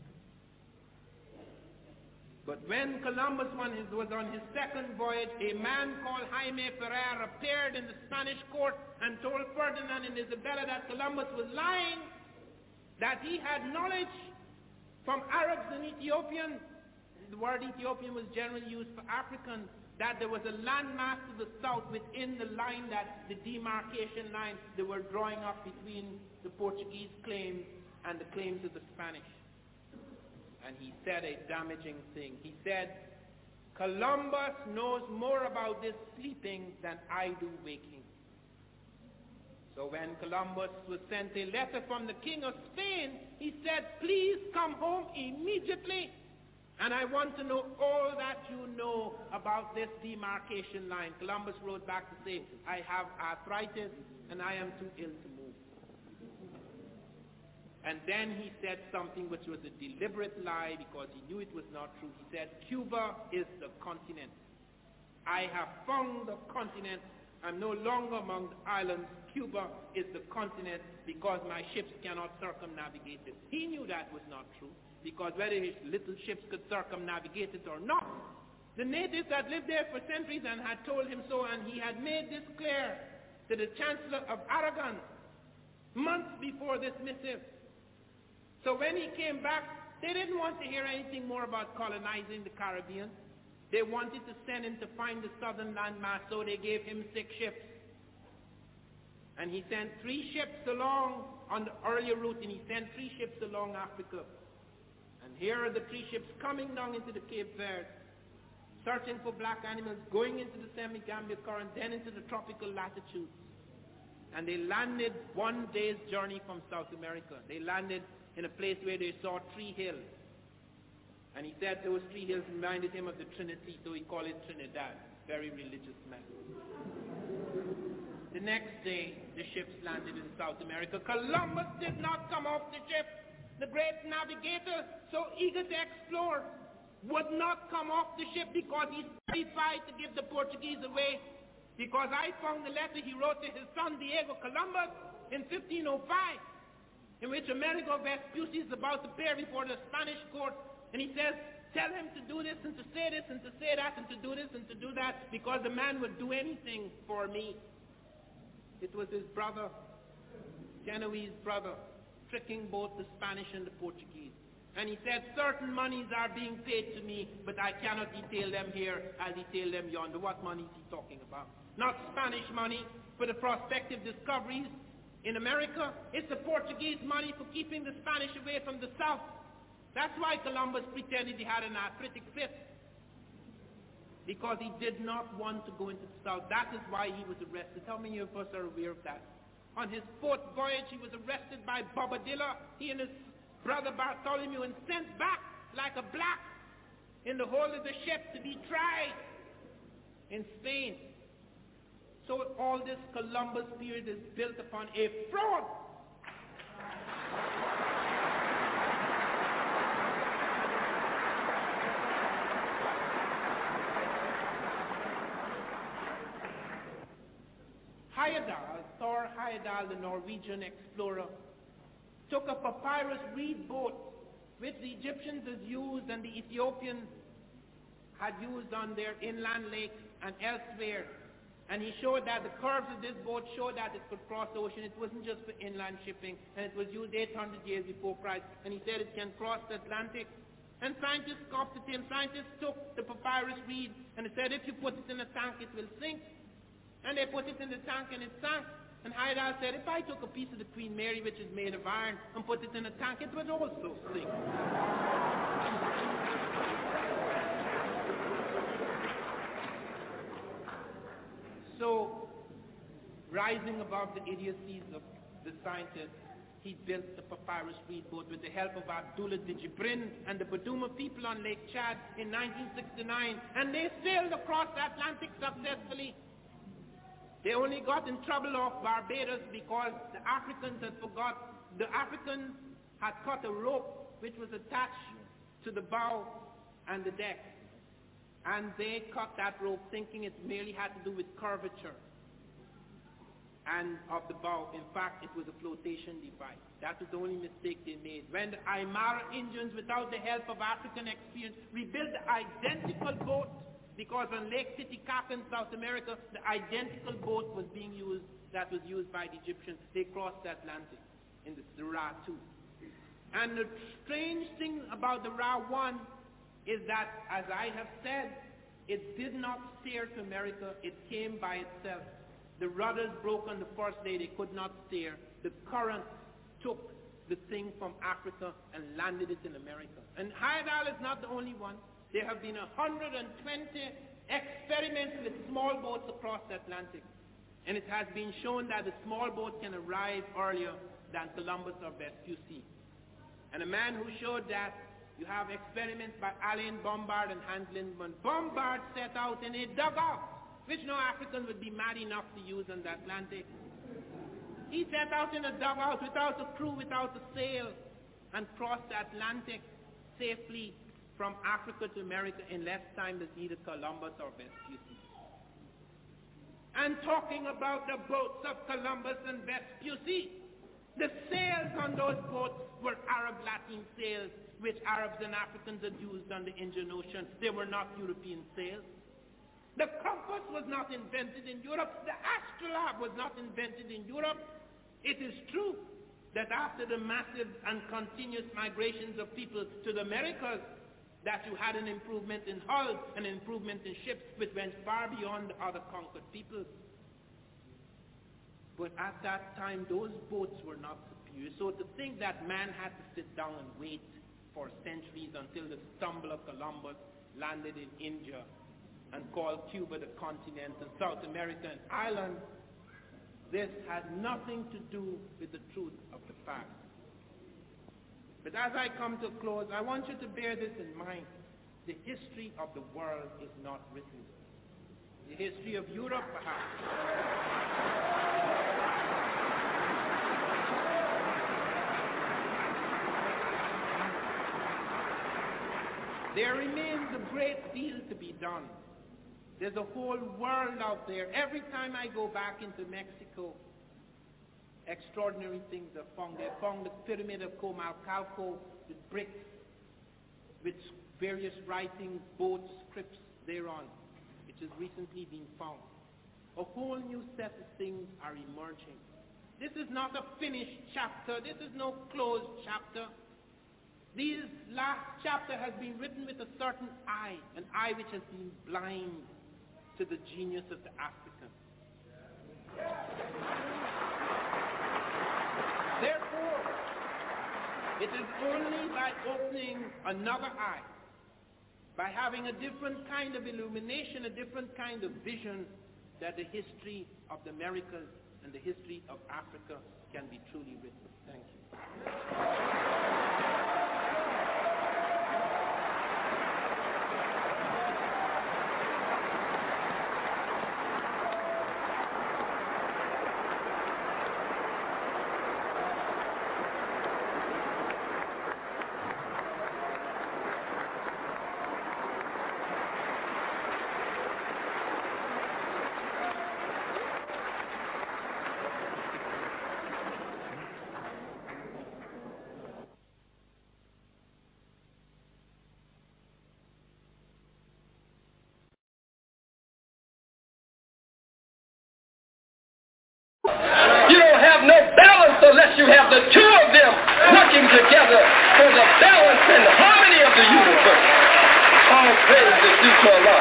But when Columbus was on his second voyage, a man called Jaime Ferrer appeared in the Spanish court and told Ferdinand and Isabella that Columbus was lying, that he had knowledge from Arabs and Ethiopians. The word Ethiopian was generally used for Africans, that there was a landmass to the south within the line, that the demarcation line they were drawing up between the Portuguese claims and the claims of the Spanish. And he said a damaging thing. He said, Columbus knows more about this sleeping than I do waking. So when Columbus was sent a letter from the King of Spain, he said, please come home immediately, and I want to know all that you know about this demarcation line. Columbus wrote back to say, I have arthritis and I am too ill to move. And then he said something which was a deliberate lie because he knew it was not true. He said, Cuba is the continent. I have found the continent. I'm no longer among the islands. Cuba is the continent because my ships cannot circumnavigate it. He knew that was not true, because whether his little ships could circumnavigate it or not, the natives had lived there for centuries and had told him so, and he had made this clear to the Chancellor of Aragon months before this missive. So when he came back, they didn't want to hear anything more about colonizing the Caribbean. They wanted to send him to find the southern landmass, so they gave him six ships. And he sent three ships along on the earlier route, and he sent three ships along Africa. And here are the three ships coming down into the Cape Verde, searching for black animals, going into the Semi-Gambia current, then into the tropical latitudes. And they landed one day's journey from South America. They landed in a place where they saw three hills. And he said those three hills reminded him of the Trinity, so he called it Trinidad. Very religious man. The next day, the ships landed in South America. Columbus did not come off the ship. The great navigator, so eager to explore, would not come off the ship because he tried to give the Portuguese away. Because I found the letter he wrote to his son Diego Columbus in fifteen oh five, in which Amerigo Vespucci is about to appear before the Spanish court, and he says, tell him to do this and to say this and to say that and to do this and to do that, because the man would do anything for me. It was his brother, Genoese brother, tricking both the Spanish and the Portuguese. And he said, certain monies are being paid to me, but I cannot detail them here. I'll detail them yonder. What money is he talking about? Not Spanish money for the prospective discoveries in America. It's the Portuguese money for keeping the Spanish away from the south. That's why Columbus pretended he had an arthritic fit, because he did not want to go into the south. That is why he was arrested. How many of us are aware of that? On his fourth voyage, he was arrested by Bobadilla, he and his brother Bartholomew, and sent back like a black in the hold of the ship to be tried in Spain. So all this Columbus period is built upon a fraud. Heyerdahl, Thor Heyerdahl, the Norwegian explorer, took a papyrus reed boat which the Egyptians had used and the Ethiopians had used on their inland lakes and elsewhere. And he showed that the curves of this boat showed that it could cross the ocean. It wasn't just for inland shipping, and it was used eight hundred years before Christ. And he said it can cross the Atlantic. And scientists scoffed at him. Scientists took the papyrus reed and they said, if you put it in a tank, it will sink. And they put it in the tank and it sank. And Heyerdahl said, if I took a piece of the Queen Mary, which is made of iron, and put it in a tank, it would also sink. So, rising above the idiocies of the scientists, he built the papyrus reed boat with the help of Abdullah de Jibrin and the Baduma people on Lake Chad in nineteen sixty-nine. And they sailed across the Atlantic successfully. They only got in trouble off Barbados because the Africans had forgot, the Africans had cut a rope which was attached to the bow and the deck. And they cut that rope thinking it merely had to do with curvature and of the bow. In fact, it was a flotation device. That was the only mistake they made. When the Aymara Indians, without the help of African experience, rebuilt the identical boat, because on Lake Titicaca in South America, the identical boat was being used that was used by the Egyptians. They crossed the Atlantic in the Ra two. And the strange thing about the Ra one is that, as I have said, it did not steer to America. It came by itself. The rudders broke on the first day. They could not steer. The current took the thing from Africa and landed it in America. And Heyerdahl is not the only one. There have been one hundred twenty experiments with small boats across the Atlantic. And it has been shown that the small boat can arrive earlier than Columbus or Vespucci. And a man who showed that, you have experiments by Alain Bombard and Hans Lindman. Bombard set out in a dugout, which no African would be mad enough to use on the Atlantic. He set out in a dugout without a crew, without a sail, and crossed the Atlantic safely from Africa to America in less time than either Columbus or Vespucci. And talking about the boats of Columbus and Vespucci, the sails on those boats were Arab Latin sails, which Arabs and Africans had used on the Indian Ocean. They were not European sails. The compass was not invented in Europe. The astrolabe was not invented in Europe. It is true that after the massive and continuous migrations of people to the Americas, that you had an improvement in hulls, an improvement in ships, which went far beyond the other conquered peoples. But at that time, those boats were not superior. So to think that man had to sit down and wait for centuries until the stumble of Columbus landed in India and called Cuba the continent and South America and Ireland, this has nothing to do with the truth of the fact. But as I come to a close, I want you to bear this in mind. The history of the world is not written. The history of Europe, perhaps. There remains a great deal to be done. There's a whole world out there. Every time I go back into Mexico, extraordinary things are found. They found the pyramid of Comalcalco with bricks, with various writings, boats, scripts thereon, which has recently been found. A whole new set of things are emerging. This is not a finished chapter. This is no closed chapter. This last chapter has been written with a certain eye, an eye which has been blind to the genius of the African. It is only by opening another eye, by having a different kind of illumination, a different kind of vision, that the history of the Americas and the history of Africa can be truly written. Thank you. Unless you have the two of them working together for the balance and harmony of the universe. All praise is due to Allah.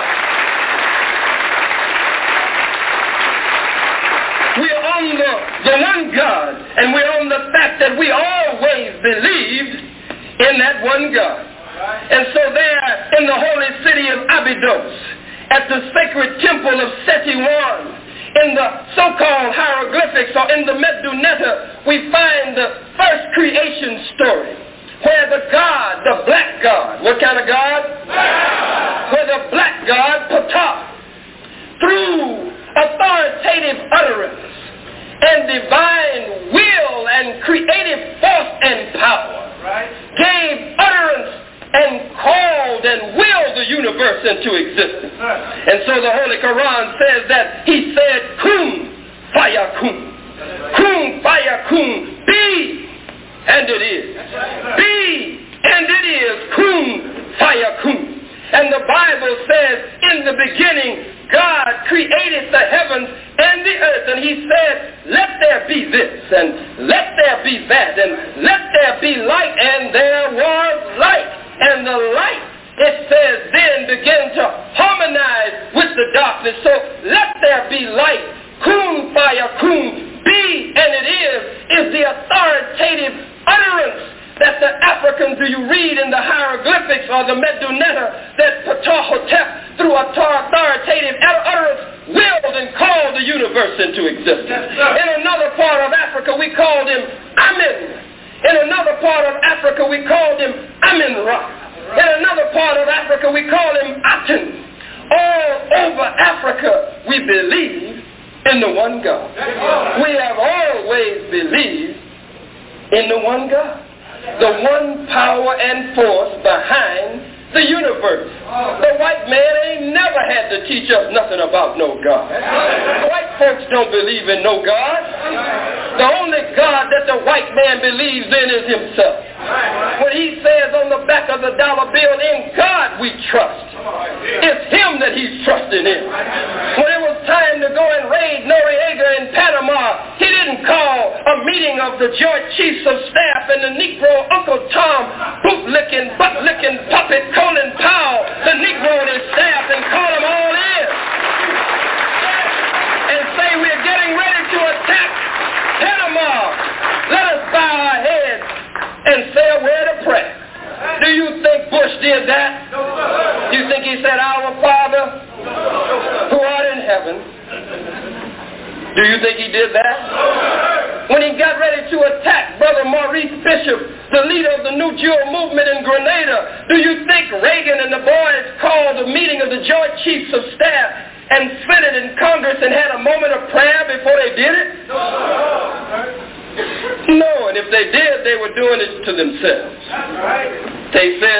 We are on the, the one God, and we're on the fact that we always believed in that one God. And so there in the holy city of Abydos, at the sacred temple of Seti I, in the so-called hieroglyphics or in the Medunetta, we find the first creation story where the God, the black God, what kind of God? Black. Where the black God, Ptah, through authoritative utterance and divine will and creative force and power, right, gave utterance and called and willed the universe into existence. And so the Holy Quran says that he said, Kun fayakun. Kun fayakun. Be, and it is. Be, and it is. Kun fayakun. And the Bible says, in the beginning, God created the heavens and the earth, and he said, let there be this, and let there be that, and let there be light, and there was light. And the light, it says, then began to harmonize with the darkness. So let there be light. Kun fayakun. Be, and it is, is the authoritative utterance that the Africans, do you read in the hieroglyphics or the Medunetta, that Ptah-hotep, through authoritative utterance, willed and called the universe into existence. In another part of Africa, we called him Amen. In another part of Africa, we called him Amin-Ra. In another part of Africa, we call him Aten. All over Africa, we believe in the one God. We have always believed in the one God. The one power and force behind the universe. The white man ain't never had to teach us nothing about no God. White folks don't believe in no God. The only God that the white man believes in is himself. When he says on the back of the dollar bill, in God we trust, it's him that he's trusting in. When it was time to go and raid Noriega in Panama, he didn't call a meeting of the Joint Chiefs of Staff and the Negro Uncle Tom, boot-licking, butt-licking, puppet Colin Powell, the Negro and his staff, and call them all in and say we're getting ready to attack Panama. Let us bow our heads and say a word of prayer. Do you think Bush did that? Do you think he said, Our Father, who art in heaven? Do you think he did that? When he got ready to attack Brother Maurice Bishop, the leader of the New Jewel movement in Grenada, do you think Reagan and the boys called a meeting of the Joint Chiefs of Staff and Senate and Congress and had a moment of prayer before they did it? No, and if they did, they were doing it to themselves. They said,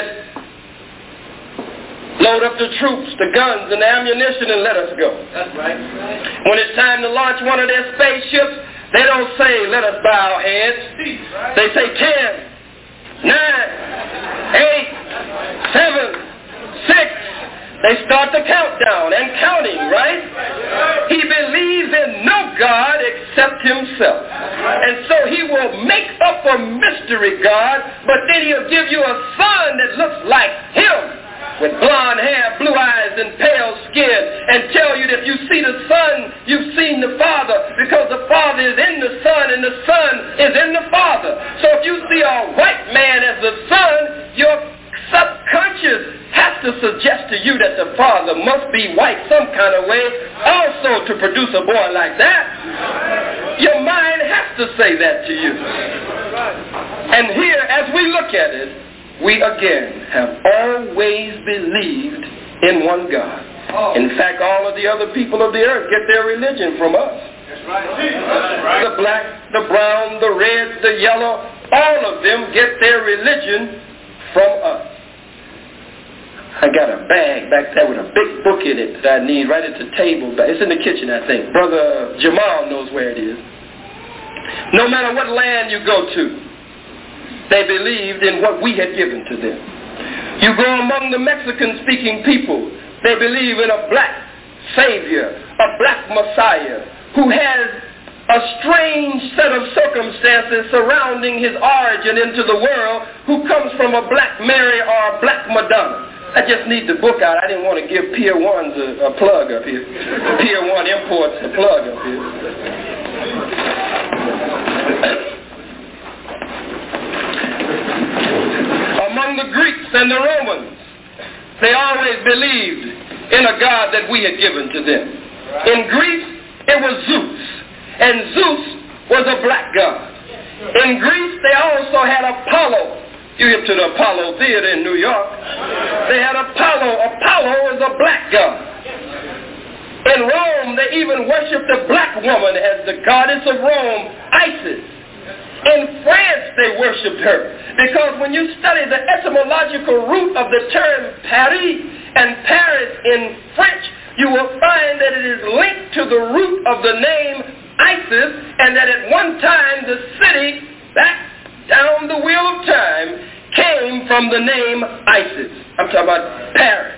load up the troops, the guns, and the ammunition, and let us go. That's right. When it's time to launch one of their spaceships, they don't say, let us bow our heads. They say ten, nine, eight, seven, six. They start the countdown and counting, right? He believes in no God except himself. And so he will make up a mystery God, but then he'll give you a son that looks like him. with blonde hair, blue eyes, and pale skin, and tell you that if you see the Son, you've seen the Father, because the Father is in the Son, and the Son is in the Father. So if you see a white man as the Son, your subconscious has to suggest to you that the Father must be white some kind of way also to produce a boy like that. Your mind has to say that to you. And here, as we look at it, we again have always believed in one God. In fact, all of the other people of the earth get their religion from us. The black, the brown, the red, the yellow, all of them get their religion from us. I got a bag back there with a big book in it that I need right at the table. It's in the kitchen, I think. Brother Jamal knows where it is. No matter what land you go to, they believed in what we had given to them. You go among the Mexican-speaking people, they believe in a black Savior, a black Messiah, who has a strange set of circumstances surrounding his origin into the world, who comes from a black Mary or a black Madonna. I just need the book out. I didn't want to give Pier one's a, a plug up here. Pier one Imports a plug up here. Among the Greeks and the Romans, they always believed in a God that we had given to them. In Greece, it was Zeus, and Zeus was a black god. In Greece, they also had Apollo. You get to the Apollo Theater in New York. They had Apollo. Apollo was a black god. In Rome, they even worshipped a black woman as the goddess of Rome, Isis. In France, they worshipped her, because when you study the etymological root of the term Paris and Paris in French, you will find that it is linked to the root of the name Isis, and that at one time the city, back down the wheel of time, came from the name Isis. I'm talking about Paris.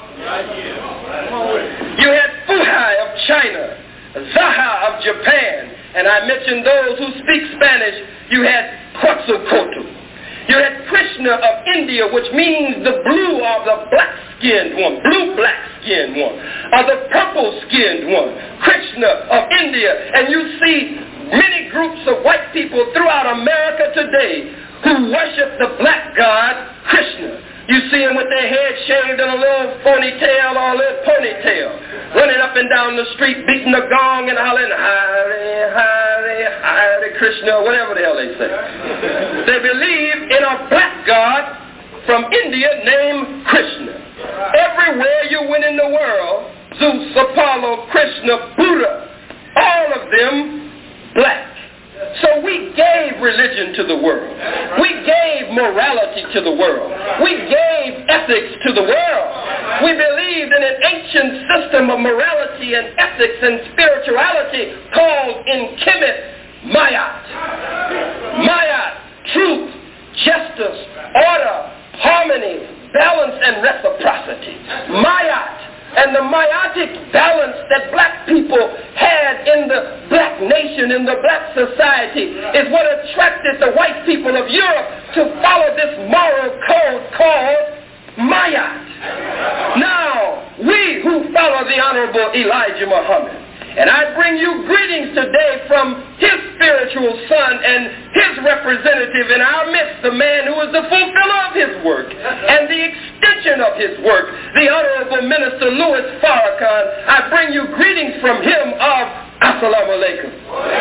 You had Fuhai of China, Zaha of Japan, and I mentioned those who speak Spanish. You had Quetzalcoatl. You had Krishna of India, which means the blue or the black-skinned one, blue-black-skinned one, or the purple-skinned one, Krishna of India. And you see many groups of white people throughout America today who worship the black god, Krishna. You see them with their head shaved and a little ponytail or a little ponytail, running up and down the street, beating the gong and hollering, Hare, Hare, Hare Krishna, whatever the hell they say. They believe in a black god from India named Krishna. Everywhere you went in the world, Zeus, Apollo, Krishna, Buddha, all of them black. So we gave religion to the world. We gave morality to the world. We gave ethics to the world. We believed in an ancient system of morality and ethics and spirituality called in Kemet, Mayat. Mayat, truth, justice, order, harmony, balance, and reciprocity. Mayat. And the Mayatic balance that black people had in the black nation, in the black society, is what attracted the white people of Europe to follow this moral code called Mayat. Now, we who follow the Honorable Elijah Muhammad, and I bring you greetings today from his spiritual son and his representative in our midst, the man who is the fulfiller of his work and the extension of his work, the Honorable Minister Louis Farrakhan. I bring you greetings from him of Assalamu alaikum.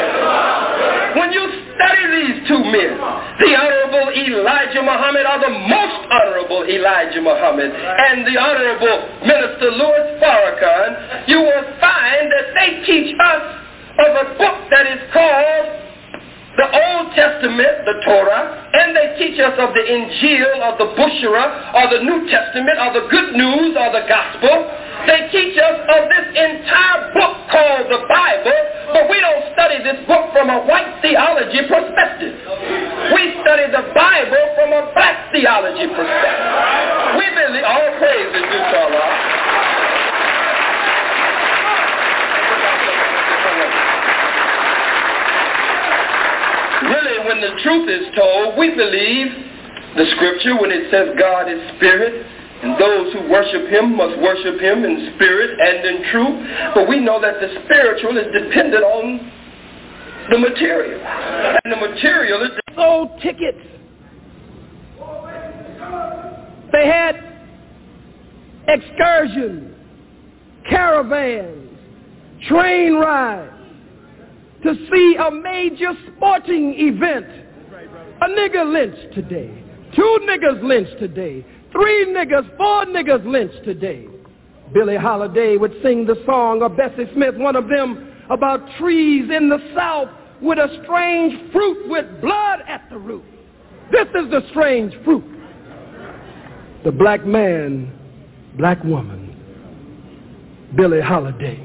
When you study these two men, the Honorable Elijah Muhammad, or the most Honorable Elijah Muhammad, and the Honorable Minister Louis Farrakhan, you will find that they teach us of a book that is called the Old Testament, the Torah, and they teach us of the Injil, or the Bushra, or the New Testament, or the Good News, or the Gospel. They teach us of this entire book called the Bible, but we don't study this book from a white theology perspective. We study the Bible from a black theology perspective. We believe, all praise is due to Allah. Really, when the truth is told, we believe the scripture when it says God is spirit, And those who worship him must worship him in spirit and in truth. But we know that the spiritual is dependent on the material. And the material is sold tickets. They had excursions, caravans, train rides to see a major sporting event. A nigger lynched today. Two niggers lynched today. Three niggers, four niggers lynched today. Billie Holiday would sing the song of Bessie Smith, one of them, about trees in the South with a strange fruit with blood at the root. This is the strange fruit. The black man, black woman, Billie Holiday.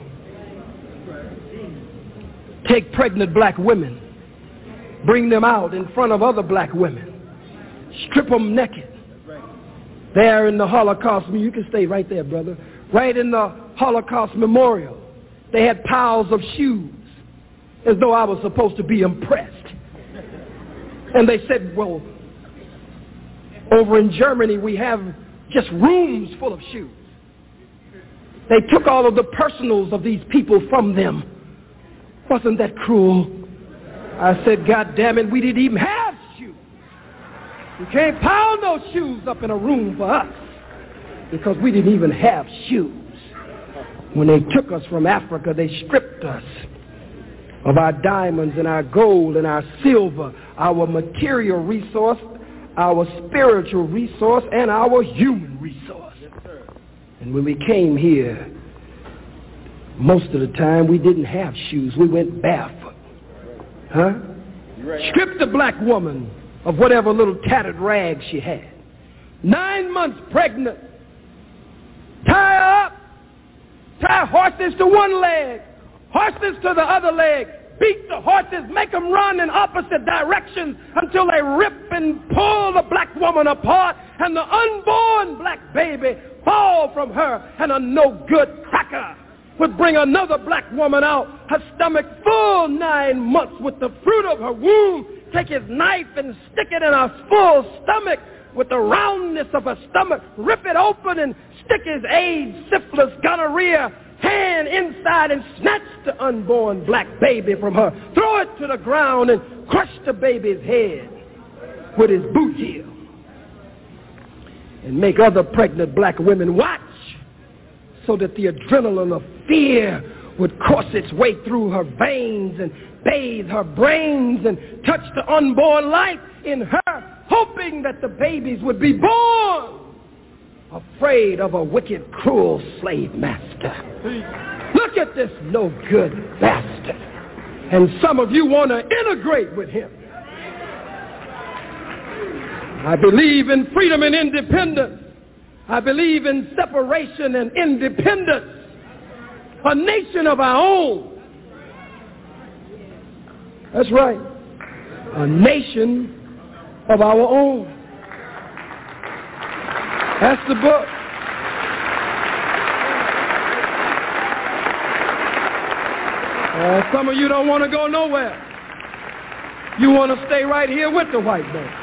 Take pregnant black women, bring them out in front of other black women, strip them naked. There in the Holocaust, you can stay right there, brother. Right in the Holocaust Memorial, they had piles of shoes, as though I was supposed to be impressed. And they said, well, over in Germany, we have just rooms full of shoes. They took all of the personals of these people from them. Wasn't that cruel? I said, God damn it, we didn't even have shoes. You can't pound those shoes up in a room for us because we didn't even have shoes. When they took us from Africa, they stripped us of our diamonds and our gold and our silver, our material resource, our spiritual resource, and our human resource. And when we came here, most of the time we didn't have shoes. We went barefoot. Huh? Stripped the black woman of whatever little tattered rags she had. Nine months pregnant. Tie her up. Tie horses to one leg, horses to the other leg. Beat the horses, make them run in opposite directions until they rip and pull the black woman apart, and the unborn black baby fall from her, and a no-good cracker would bring another black woman out, her stomach full nine months with the fruit of her womb, take his knife and stick it in her full stomach with the roundness of her stomach, rip it open and stick his AIDS, syphilis, gonorrhea hand inside and snatch the unborn black baby from her, throw it to the ground and crush the baby's head with his boot heel, and make other pregnant black women watch so that the adrenaline of fear would course its way through her veins and bathe her brains and touch the unborn life in her, hoping that the babies would be born, afraid of a wicked, cruel slave master. Look at this no-good bastard. And some of you want to integrate with him. I believe in freedom and independence. I believe in separation and independence. A nation of our own. That's right. A nation of our own. That's the book. Uh, some of you don't want to go nowhere. You want to stay right here with the white man.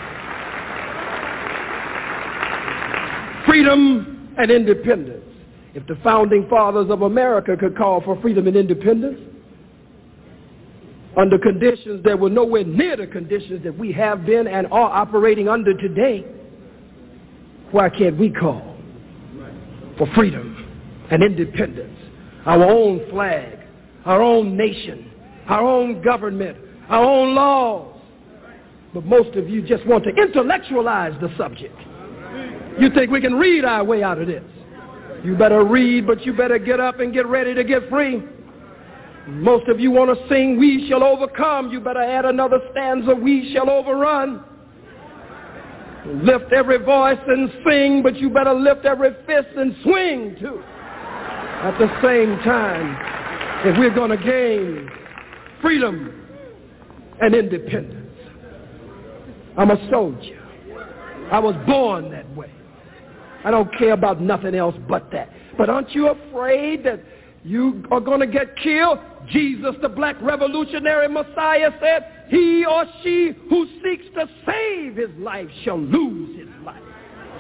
Freedom and independence. If the founding fathers of America could call for freedom and independence under conditions that were nowhere near the conditions that we have been and are operating under today, why can't we call for freedom and independence? Our own flag, our own nation, our own government, our own laws. But most of you just want to intellectualize the subject. You think we can read our way out of this. You better read, but you better get up and get ready to get free. Most of you want to sing, we shall overcome. You better add another stanza, we shall overrun. Lift every voice and sing, but you better lift every fist and swing too. At the same time, if we're going to gain freedom and independence. I'm a soldier. I was born that way. I don't care about nothing else but that. But aren't you afraid that you are going to get killed? Jesus, the black revolutionary Messiah, said, he or she who seeks to save his life shall lose his life.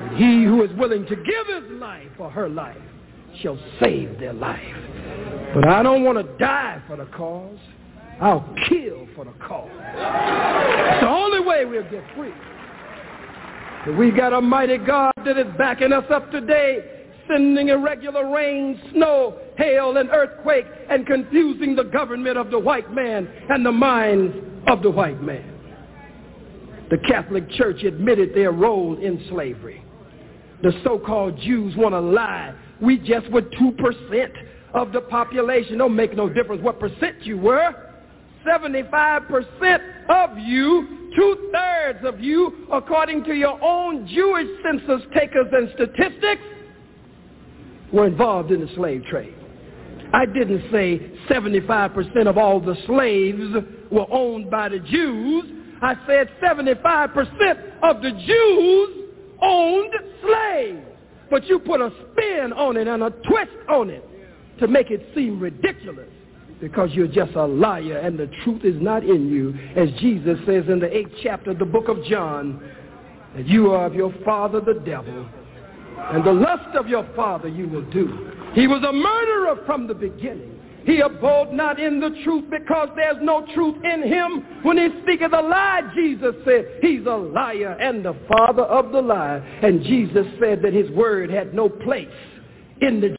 And he who is willing to give his life for her life shall save their life. But I don't want to die for the cause. I'll kill for the cause. It's the only way we'll get free. But we got a mighty God that is backing us up today, sending irregular rain, snow, hail, and earthquake, and confusing the government of the white man and the minds of the white man. The Catholic Church admitted their role in slavery. The so-called Jews want to lie. We just were two percent of the population. Don't make no difference what percent you were. seventy-five percent of you, two-thirds of you, according to your own Jewish census takers and statistics, were involved in the slave trade. I didn't say seventy-five percent of all the slaves were owned by the Jews. I said seventy-five percent of the Jews owned slaves. But you put a spin on it and a twist on it to make it seem ridiculous, because you're just a liar and the truth is not in you. As Jesus says in the eighth chapter of the book of John, that you are of your father the devil, and the lust of your father you will do. He was a murderer from the beginning. He abode not in the truth, because there's no truth in him. When he speaketh a lie, Jesus said, he's a liar and the father of the lie. And Jesus said that his word had no place in the